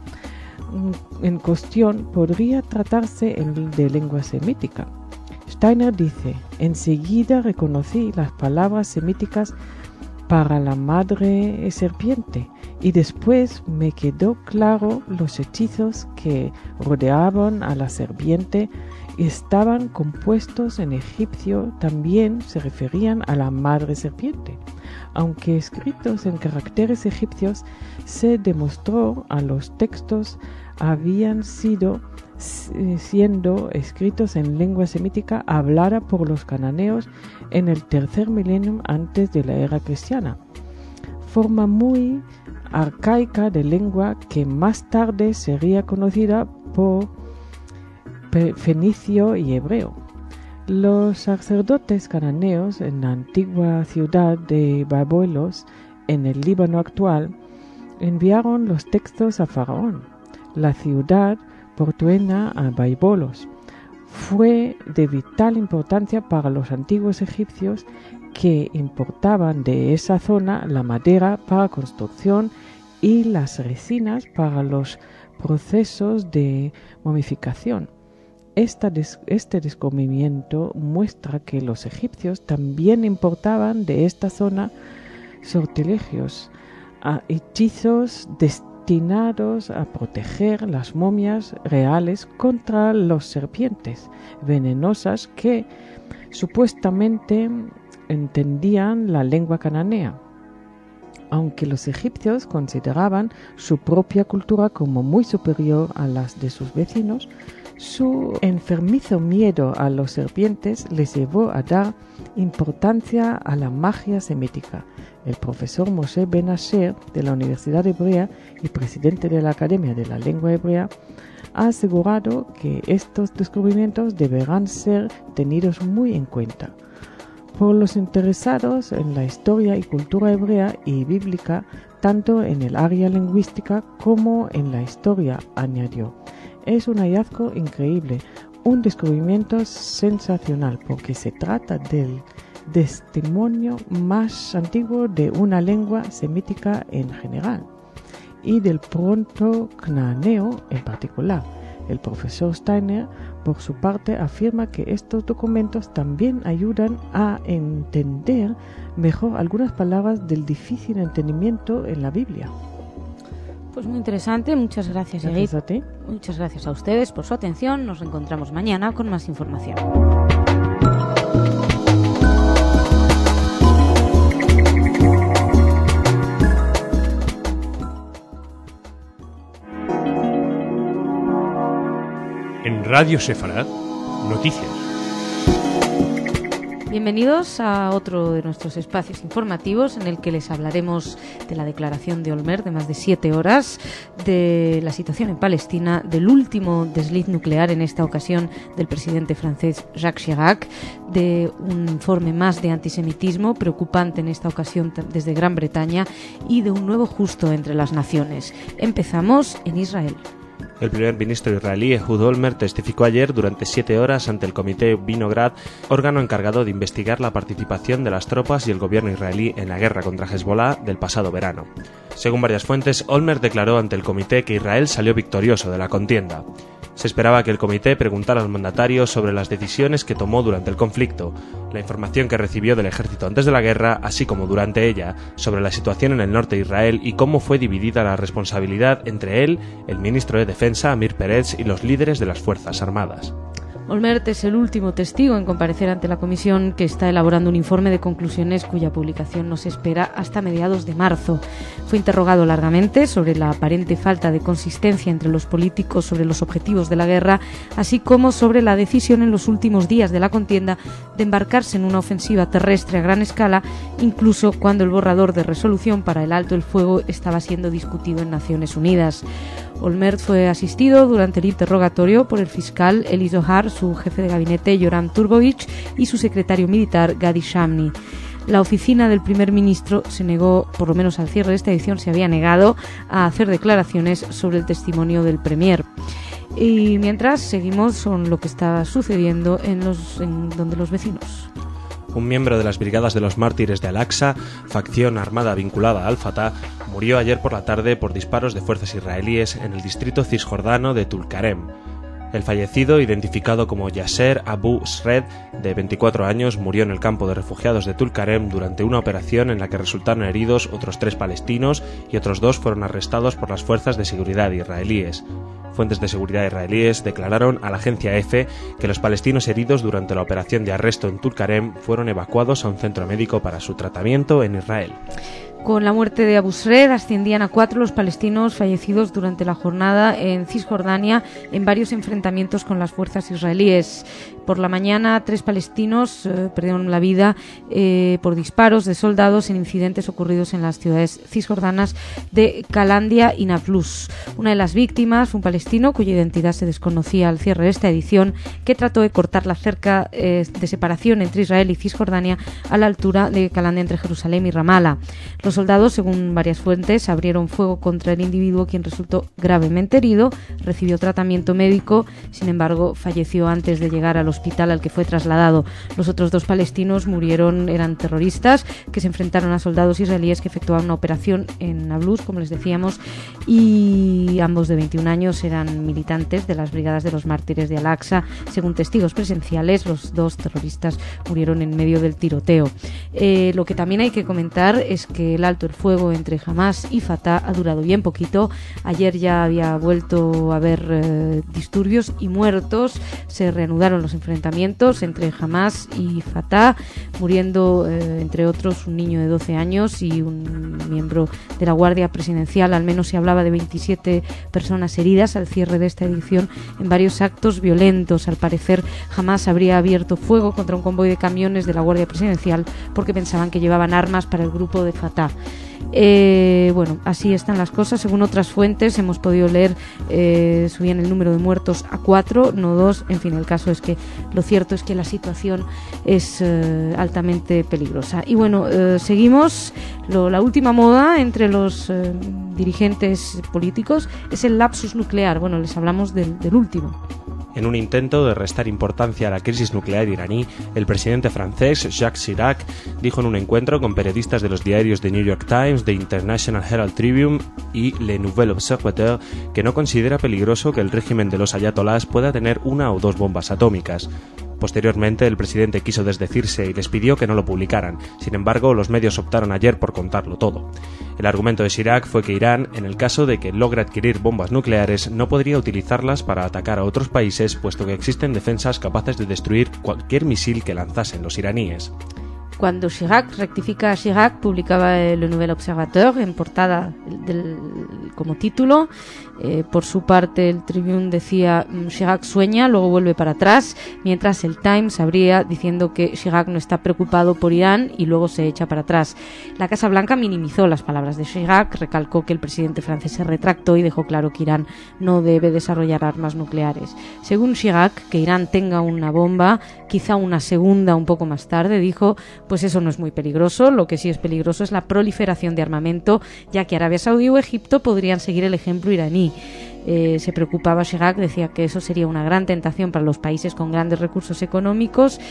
en cuestión podría tratarse de lengua semítica. Steiner dice: enseguida reconocí las palabras semíticas para la madre serpiente y después me quedó claro los hechizos que rodeaban a la serpiente estaban compuestos en egipcio, también se referían a la madre serpiente. Aunque escritos en caracteres egipcios, se demostró a los textos habían sido siendo escritos en lengua semítica hablada por los cananeos en el tercer milenio antes de la era cristiana. forma muy arcaica de lengua que más tarde sería conocida por fenicio y hebreo. Los sacerdotes cananeos en la antigua ciudad de Babelos, en el Líbano actual, enviaron los textos a Faraón. La ciudad portuaria a Babelos fue de vital importancia para los antiguos egipcios, que importaban de esa zona la madera para construcción y las resinas para los procesos de momificación. Esta des- este descubrimiento muestra que los egipcios también importaban de esta zona sortilegios, a hechizos destinados a proteger las momias reales contra las serpientes venenosas que supuestamente entendían la lengua cananea. Aunque los egipcios consideraban su propia cultura como muy superior a las de sus vecinos, su enfermizo miedo a las serpientes les llevó a dar importancia a la magia semítica. El profesor Moshe Ben Asher de la Universidad Hebrea y presidente de la Academia de la Lengua Hebrea ha asegurado que estos descubrimientos deberán ser tenidos muy en cuenta por los interesados en la historia y cultura hebrea y bíblica, tanto en el área lingüística como en la historia, añadió. Es un hallazgo increíble, un descubrimiento sensacional, porque se trata del testimonio más antiguo de una lengua semítica en general y del proto-canaaneo en particular. El profesor Steiner, por su parte, afirma que estos documentos también ayudan a entender mejor algunas palabras del difícil entendimiento en la Biblia. Pues muy interesante, muchas gracias, Gracias Edith. a ti. Muchas gracias a ustedes por su atención. Nos encontramos mañana con más información. En Radio Sefarad, noticias. Bienvenidos a otro de nuestros espacios informativos en el que les hablaremos de la declaración de Olmert de más de siete horas, de la situación en Palestina, del último desliz nuclear, en esta ocasión del presidente francés Jacques Chirac, de un informe más de antisemitismo preocupante en esta ocasión desde Gran Bretaña y de un nuevo justo entre las naciones. Empezamos en Israel. El primer ministro israelí Ehud Olmert testificó ayer durante siete horas ante el Comité Vinograd, órgano encargado de investigar la participación de las tropas y el gobierno israelí en la guerra contra Hezbollah del pasado verano. Según varias fuentes, Olmert declaró ante el comité que Israel salió victorioso de la contienda. Se esperaba que el comité preguntara al mandatario sobre las decisiones que tomó durante el conflicto, la información que recibió del ejército antes de la guerra, así como durante ella, sobre la situación en el norte de Israel y cómo fue dividida la responsabilidad entre él, el ministro de Defensa, Amir Peretz, y los líderes de las Fuerzas Armadas. Olmert es el último testigo en comparecer ante la comisión, que está elaborando un informe de conclusiones cuya publicación no se espera hasta mediados de marzo. Fue interrogado largamente sobre la aparente falta de consistencia entre los políticos sobre los objetivos de la guerra, así como sobre la decisión en los últimos días de la contienda de embarcarse en una ofensiva terrestre a gran escala, incluso cuando el borrador de resolución para el alto el fuego estaba siendo discutido en Naciones Unidas. Olmert fue asistido durante el interrogatorio por el fiscal Eli Zohar, su jefe de gabinete Yoram Turbovich y su secretario militar Gadi Shamni. La oficina del primer ministro se negó, por lo menos al cierre de esta edición, se había negado a hacer declaraciones sobre el testimonio del premier. Y mientras seguimos con lo que está sucediendo en los en donde los vecinos. Un miembro de las Brigadas de los Mártires de Al-Aqsa, facción armada vinculada al Fatah, murió ayer por la tarde por disparos de fuerzas israelíes en el distrito cisjordano de Tulkarem. El fallecido, identificado como Yasser Abu Sred, de veinticuatro años, murió en el campo de refugiados de Tulkarem durante una operación en la que resultaron heridos otros tres palestinos y otros dos fueron arrestados por las fuerzas de seguridad israelíes. Fuentes de seguridad israelíes declararon a la agencia EFE que los palestinos heridos durante la operación de arresto en Tulkarem fueron evacuados a un centro médico para su tratamiento en Israel. Con la muerte de Abu Shred ascendían a cuatro los palestinos fallecidos durante la jornada en Cisjordania en varios enfrentamientos con las fuerzas israelíes. Por la mañana, tres palestinos eh, perdieron la vida eh, por disparos de soldados en incidentes ocurridos en las ciudades cisjordanas de Calandia y Nablus. Una de las víctimas fue un palestino cuya identidad se desconocía al cierre de esta edición, que trató de cortar la cerca eh, de separación entre Israel y Cisjordania a la altura de Calandia, entre Jerusalén y Ramala. Los soldados, según varias fuentes, abrieron fuego contra el individuo, quien resultó gravemente herido, recibió tratamiento médico, sin embargo falleció antes de llegar al hospital al que fue trasladado. Los otros dos palestinos murieron, eran terroristas que se enfrentaron a soldados israelíes que efectuaban una operación en Nablus, como les decíamos, y ambos de veintiún años eran militantes de las Brigadas de los Mártires de Al-Aqsa. Según testigos presenciales, los dos terroristas murieron en medio del tiroteo. Eh, lo que también hay que comentar es que el alto el fuego entre Hamás y Fatah ha durado bien poquito. Ayer ya había vuelto a haber eh, disturbios y muertos. Se reanudaron los enfrentamientos entre Hamás y Fatah, muriendo eh, entre otros un niño de doce años y un miembro de la Guardia Presidencial. Al menos se hablaba de veintisiete personas heridas al cierre de esta edición en varios actos violentos. Al parecer, Hamás habría abierto fuego contra un convoy de camiones de la Guardia Presidencial porque pensaban que llevaban armas para el grupo de Fatah. Eh, bueno, así están las cosas. Según otras fuentes hemos podido leer, eh, subían el número de muertos a cuatro, no dos. En fin, el caso es que lo cierto es que la situación es eh, altamente peligrosa. Y bueno, eh, seguimos. Lo, la última moda entre los eh, dirigentes políticos es el lapsus nuclear. Bueno, les hablamos del, del último. En un intento de restar importancia a la crisis nuclear iraní, el presidente francés Jacques Chirac dijo en un encuentro con periodistas de los diarios The New York Times, The International Herald Tribune y Le Nouvel Observateur que no considera peligroso que el régimen de los ayatolás pueda tener una o dos bombas atómicas. Posteriormente, el presidente quiso desdecirse y les pidió que no lo publicaran. Sin embargo, los medios optaron ayer por contarlo todo. El argumento de Chirac fue que Irán, en el caso de que logre adquirir bombas nucleares, no podría utilizarlas para atacar a otros países, puesto que existen defensas capaces de destruir cualquier misil que lanzasen los iraníes. Cuando Chirac rectifica a Chirac, publicaba el Nouvel Observateur en portada del, como título. Eh, por su parte, el Tribune decía Chirac sueña, luego vuelve para atrás, mientras el Times abría diciendo que Chirac no está preocupado por Irán y luego se echa para atrás. La Casa Blanca minimizó las palabras de Chirac, recalcó que el presidente francés se retractó y dejó claro que Irán no debe desarrollar armas nucleares. Según Chirac, que Irán tenga una bomba, quizá una segunda un poco más tarde, dijo, pues eso no es muy peligroso. Lo que sí es peligroso es la proliferación de armamento, ya que Arabia Saudí o Egipto podrían seguir el ejemplo iraní. Eh, se preocupaba Chirac, decía que eso sería una gran tentación para los países con grandes recursos económicos.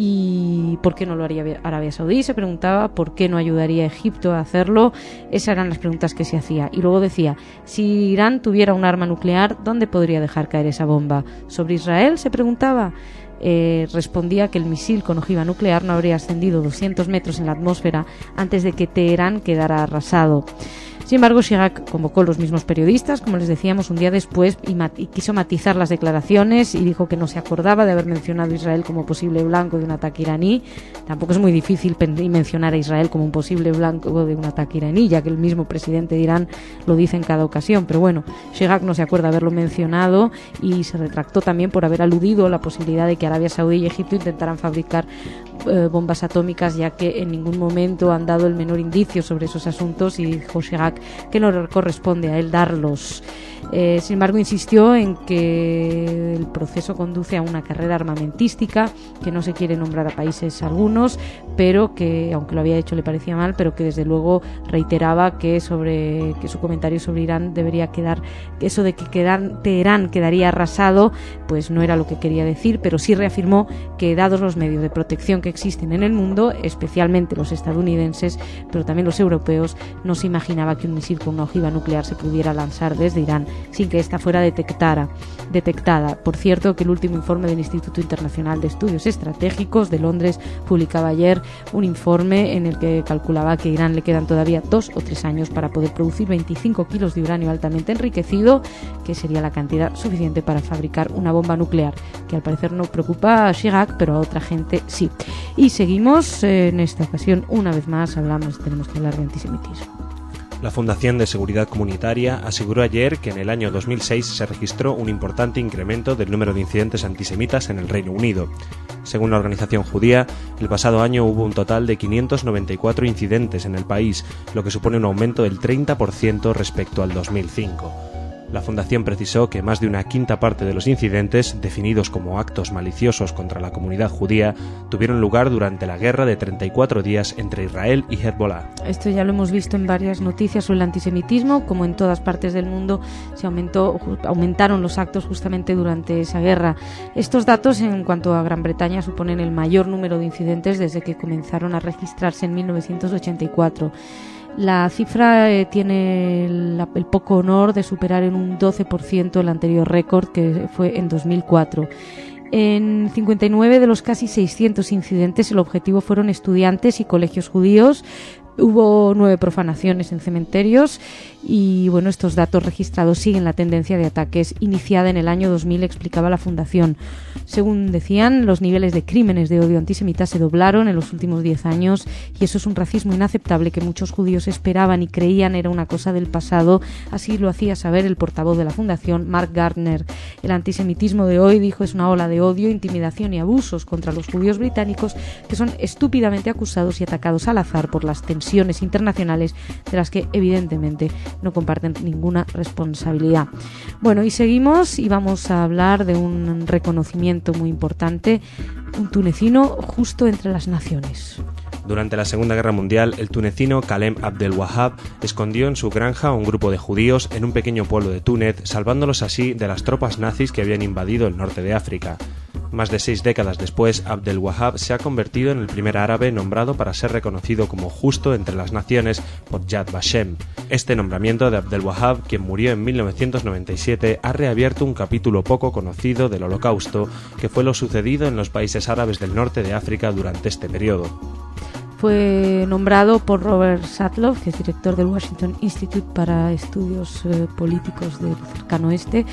¿Y por qué no lo haría Arabia Saudí? Se preguntaba por qué no ayudaría a Egipto a hacerlo. Esas eran las preguntas que se hacía. Y luego decía, si Irán tuviera un arma nuclear, ¿dónde podría dejar caer esa bomba? ¿Sobre Israel? Se preguntaba. Eh, respondía que el misil con ojiva nuclear no habría ascendido doscientos metros en la atmósfera antes de que Teherán quedara arrasado. Sin embargo, Chirac convocó a los mismos periodistas, como les decíamos, un día después y, mat- y quiso matizar las declaraciones y dijo que no se acordaba de haber mencionado a Israel como posible blanco de un ataque iraní. Tampoco es muy difícil pen- mencionar a Israel como un posible blanco de un ataque iraní, ya que el mismo presidente de Irán lo dice en cada ocasión. Pero bueno, Chirac no se acuerda de haberlo mencionado y se retractó también por haber aludido a la posibilidad de que Arabia Saudí y Egipto intentaran fabricar eh, bombas atómicas, ya que en ningún momento han dado el menor indicio sobre esos asuntos, y dijo Chirac que no corresponde a él darlos. Eh, sin embargo, insistió en que el proceso conduce a una carrera armamentística, que no se quiere nombrar a países algunos, pero que, aunque lo había hecho, le parecía mal, pero que desde luego reiteraba que sobre que su comentario sobre Irán debería quedar, que eso de que quedar, Teherán quedaría arrasado, pues no era lo que quería decir, pero sí reafirmó que, dados los medios de protección que existen en el mundo, especialmente los estadounidenses, pero también los europeos, no se imaginaba que que un misil con una ojiva nuclear se pudiera lanzar desde Irán sin que ésta fuera detectara, detectada. Por cierto, que el último informe del Instituto Internacional de Estudios Estratégicos de Londres publicaba ayer un informe en el que calculaba que a Irán le quedan todavía dos o tres años para poder producir veinticinco kilos de uranio altamente enriquecido, que sería la cantidad suficiente para fabricar una bomba nuclear, que al parecer no preocupa a Chirac, pero a otra gente sí. Y seguimos, eh, en esta ocasión, una vez más, hablamos, tenemos que hablar de antisemitismo. La Fundación de Seguridad Comunitaria aseguró ayer que en el año dos mil seis se registró un importante incremento del número de incidentes antisemitas en el Reino Unido. Según la organización judía, el pasado año hubo un total de quinientos noventa y cuatro incidentes en el país, lo que supone un aumento del treinta por ciento respecto al dos mil cinco. La Fundación precisó que más de una quinta parte de los incidentes, definidos como actos maliciosos contra la comunidad judía, tuvieron lugar durante la guerra de treinta y cuatro días entre Israel y Hezbollah. Esto ya lo hemos visto en varias noticias sobre el antisemitismo, como en todas partes del mundo se aumentó, aumentaron los actos justamente durante esa guerra. Estos datos, en cuanto a Gran Bretaña, suponen el mayor número de incidentes desde que comenzaron a registrarse en mil novecientos ochenta y cuatro. La cifra eh, tiene el, el poco honor de superar en un doce por ciento el anterior récord, que fue en dos mil cuatro. En cincuenta y nueve de los casi seiscientos incidentes, el objetivo fueron estudiantes y colegios judíos. Hubo nueve profanaciones en cementerios y, bueno, estos datos registrados siguen la tendencia de ataques iniciada en el año dos mil, explicaba la Fundación. Según decían, los niveles de crímenes de odio antisemita se doblaron en los últimos diez años y eso es un racismo inaceptable que muchos judíos esperaban y creían era una cosa del pasado. Así lo hacía saber el portavoz de la Fundación, Mark Gardner. El antisemitismo de hoy, dijo, es una ola de odio, intimidación y abusos contra los judíos británicos que son estúpidamente acusados y atacados al azar por las tensiones internacionales de las que evidentemente no comparten ninguna responsabilidad. Bueno, y seguimos y vamos a hablar de un reconocimiento muy importante, un tunecino justo entre las naciones. Durante la Segunda Guerra Mundial, el tunecino Khalem Abdel Wahab escondió en su granja a un grupo de judíos en un pequeño pueblo de Túnez, salvándolos así de las tropas nazis que habían invadido el norte de África. Más de seis décadas después, Abdel Wahab se ha convertido en el primer árabe nombrado para ser reconocido como justo entre las naciones por Yad Vashem. Este nombramiento de Abdel Wahab, quien murió en mil novecientos noventa y siete, ha reabierto un capítulo poco conocido del Holocausto, que fue lo sucedido en los países árabes del norte de África durante este periodo. Fue nombrado por Robert Sutcliffe, que es director del Washington Institute para Estudios eh, Políticos del Cercano Oeste.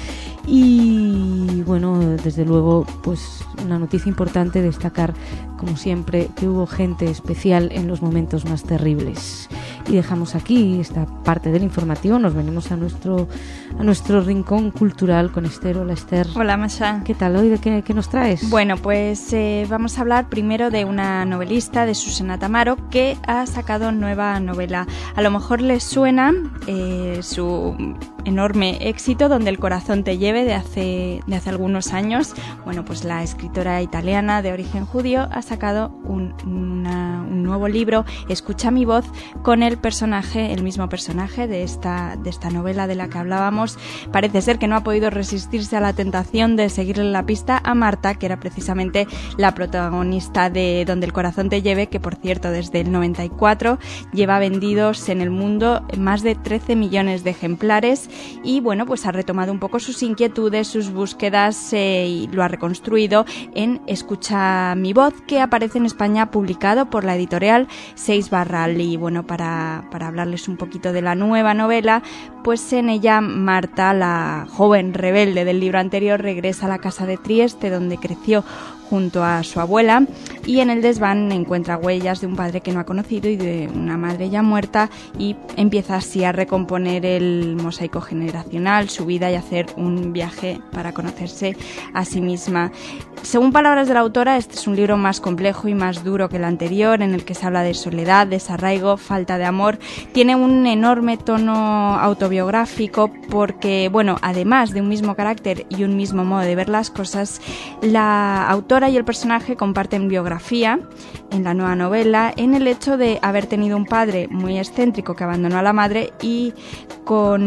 Y bueno, desde luego, pues una noticia importante, destacar, como siempre, que hubo gente especial en los momentos más terribles. Y dejamos aquí esta parte del informativo, nos venimos a nuestro a nuestro rincón cultural con Esther. Hola, Esther. Hola, Masha. ¿Qué tal hoy? ¿De qué, qué nos traes? Bueno, pues eh, vamos a hablar primero de una novelista, de Susana Tamaro, que ha sacado nueva novela. A lo mejor les suena eh, su enorme éxito, Donde el corazón te lleve, de hace, de hace algunos años. Bueno, pues la escritora italiana de origen judío ha sacado un, una, un nuevo libro, Escucha mi voz, con el personaje, el mismo personaje de esta, de esta novela de la que hablábamos. Parece ser que no ha podido resistirse a la tentación de seguirle la pista a Marta, que era precisamente la protagonista de Donde el corazón te lleve, que por cierto desde el noventa y cuatro lleva vendidos en el mundo más de trece millones de ejemplares y bueno, pues ha retomado un poco sus inquietudes, sus búsquedas eh, y lo ha reconstruido en Escucha mi voz, que aparece en España publicado por la editorial Seis Barral. Y bueno, para, para hablarles un poquito de la nueva novela, pues en ella Marta, la joven rebelde del libro anterior, regresa a la casa de Trieste, donde creció junto a su abuela, y en el desván encuentra huellas de un padre que no ha conocido y de una madre ya muerta, y empieza así a recomponer el mosaico generacional, su vida, y hacer un viaje para conocerse a sí misma. Según palabras de la autora, este es un libro más complejo y más duro que el anterior, en el que se habla de soledad, desarraigo, falta de amor. Tiene un enorme tono autobiográfico porque, bueno, además de un mismo carácter y un mismo modo de ver las cosas, la autora y el personaje comparten biografía en la nueva novela, en el hecho de haber tenido un padre muy excéntrico que abandonó a la madre y con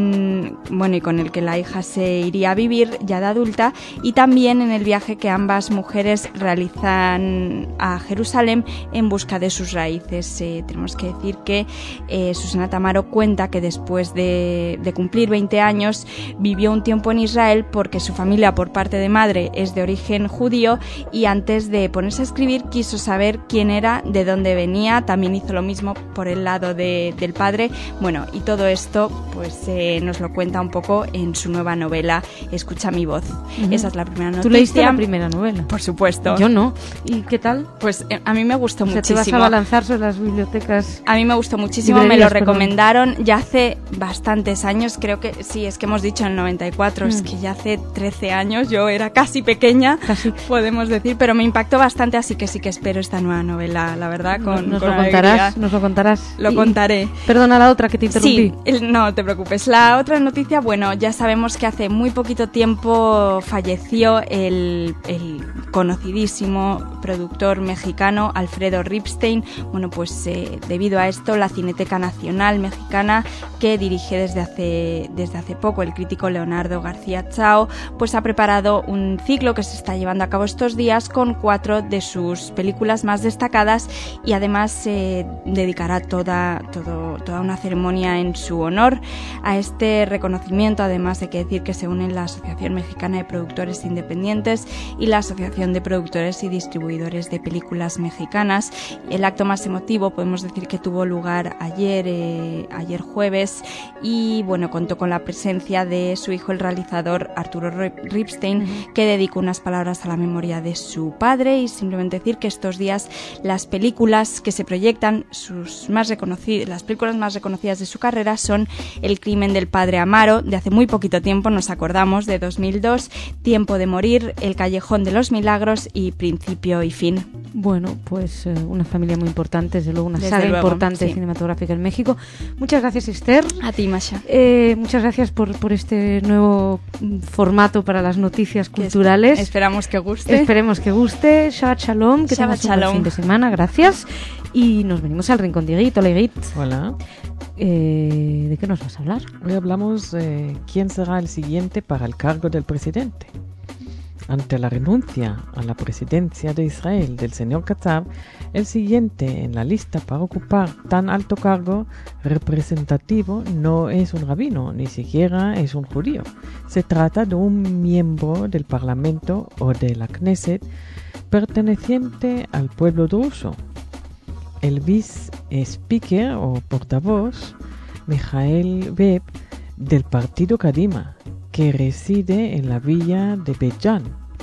con, bueno, y con el que la hija se iría a vivir ya de adulta, y también en el viaje que ambas mujeres realizan a Jerusalén en busca de sus raíces. Eh, tenemos que decir que eh, Susana Tamaro cuenta que después de, de cumplir veinte años vivió un tiempo en Israel porque su familia por parte de madre es de origen judío, y antes de ponerse a escribir quiso saber quién era, de dónde venía. También hizo lo mismo por el lado de, del padre. Bueno, y todo esto pues eh, nos lo cuenta un poco en su nueva novela Escucha mi voz. Uh-huh. Esa es la primera noticia. ¿Tú leíste la primera novela? Por supuesto. Yo no. ¿Y qué tal? Pues eh, a mí me gustó o sea, muchísimo. ¿Te vas a balanzar sobre las bibliotecas? A mí me gustó muchísimo, me lo recomendaron perdón. ya hace bastantes años, creo que sí, es que hemos dicho en el noventa y cuatro, mm. es que ya hace trece años, yo era casi pequeña, casi. podemos decir, pero me impactó bastante, así que sí que espero esta nueva novela, la verdad, con Nos con lo contarás, nos lo contarás. Lo y, contaré. Perdona la otra que te interrumpí. Sí, el, no te preocupes. La otra noticia, bueno, ya sabemos que hace muy poquito tiempo falleció el, el conocidísimo productor mexicano Alfredo Ripstein. Bueno, pues eh, debido a esto, la Cineteca Nacional Mexicana, que dirige desde hace, desde hace poco el crítico Leonardo García Chao, pues ha preparado un ciclo que se está llevando a cabo estos días con cuatro de sus películas más destacadas, y además eh, dedicará toda, todo, toda una ceremonia en su honor. A este reconocimiento, además, hay que decir que se unen la Asociación Mexicana de Productores Independientes y la Asociación de Productores y Distribuidores de Películas Mexicanas. El acto más emotivo podemos decir que tuvo lugar ayer, eh, ayer jueves, y bueno, contó con la presencia de su hijo, el realizador Arturo Ripstein, uh-huh. que dedicó unas palabras a la memoria de su padre, y simplemente decir que estos días las películas que se proyectan, sus más reconocidas, las películas más reconocidas de su carrera son El crimen del padre Amaro, de hace muy poquito tiempo, nos acordamos, de dos mil dos, Tiempo de morir, El callejón de los milagros y Principio y fin. Bueno, pues eh, una familia muy importante, desde luego una desde saga luego, importante sí. cinematográfica en México. Muchas gracias, Esther. A ti, Masha. Eh, muchas gracias por, por este nuevo formato para las noticias culturales. Que esperamos que guste. Esperemos que guste. Shabbat Shalom, que Shabbat tengas un buen fin de semana. Gracias. Y nos venimos al rincón de Guit. Hola, Guit. Hola. Eh, ¿De qué nos vas a hablar? Hoy hablamos de eh, quién será el siguiente para el cargo del presidente. Ante la renuncia a la presidencia de Israel del señor Katz, el siguiente en la lista para ocupar tan alto cargo representativo no es un rabino, ni siquiera es un judío. Se trata de un miembro del Parlamento o de la Knesset perteneciente al pueblo druso. El vice-speaker o portavoz, Mijael Beb, del partido Kadima, que reside en la villa de Beit-Jan,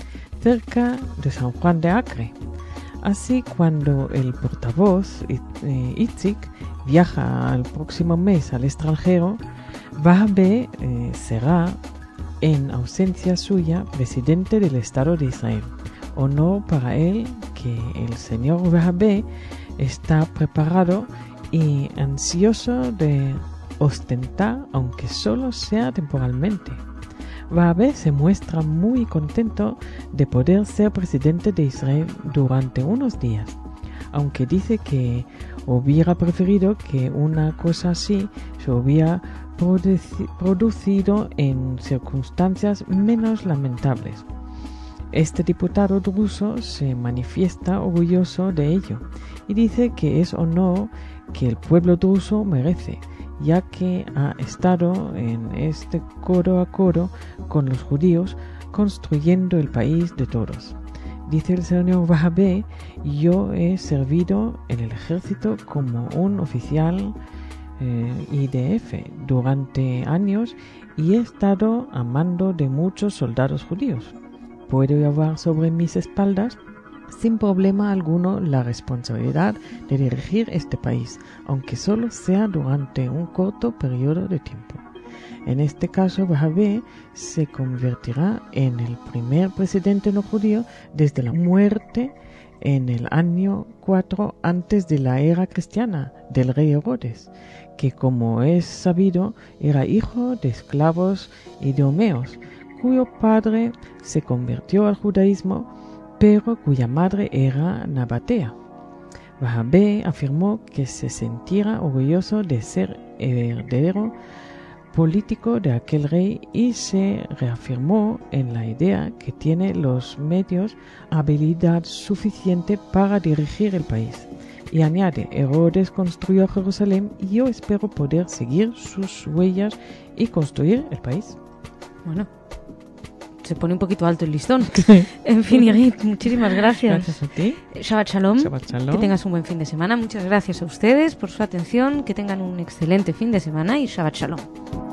cerca de San Juan de Acre. Así, cuando el portavoz eh, Itzik viaja el próximo mes al extranjero, Wahbe eh, será, en ausencia suya, presidente del Estado de Israel. Honor para él que el señor Wahbe está preparado y ansioso de ostentar, aunque solo sea temporalmente. Wahbe se muestra muy contento de poder ser presidente de Israel durante unos días, aunque dice que hubiera preferido que una cosa así se hubiera produci- producido en circunstancias menos lamentables. Este diputado druso se manifiesta orgulloso de ello y dice que es honor que el pueblo druso merece, ya que ha estado en este codo a codo con los judíos construyendo el país de todos. Dice el señor Wahbe: yo he servido en el ejército como un oficial eh, I D F durante años y he estado a mando de muchos soldados judíos. Puedo llevar sobre mis espaldas sin problema alguno la responsabilidad de dirigir este país, aunque solo sea durante un corto periodo de tiempo. En este caso, Wahbe se convertirá en el primer presidente no judío desde la muerte en el año cuatro antes de la era cristiana del rey Herodes, que, como es sabido, era hijo de esclavos idumeos, cuyo padre se convirtió al judaísmo, pero cuya madre era nabatea. Wahbe afirmó que se sentirá orgulloso de ser heredero político de aquel rey y se reafirmó en la idea que tiene los medios, habilidad suficiente para dirigir el país. Y añade, Herodes construyó Jerusalén y yo espero poder seguir sus huellas y construir el país. Bueno, se pone un poquito alto el listón. En fin, Irit, muchísimas gracias. Gracias a ti. Shabbat Shalom. Shabbat Shalom. Que tengas un buen fin de semana. Muchas gracias a ustedes por su atención. Que tengan un excelente fin de semana y Shabbat Shalom.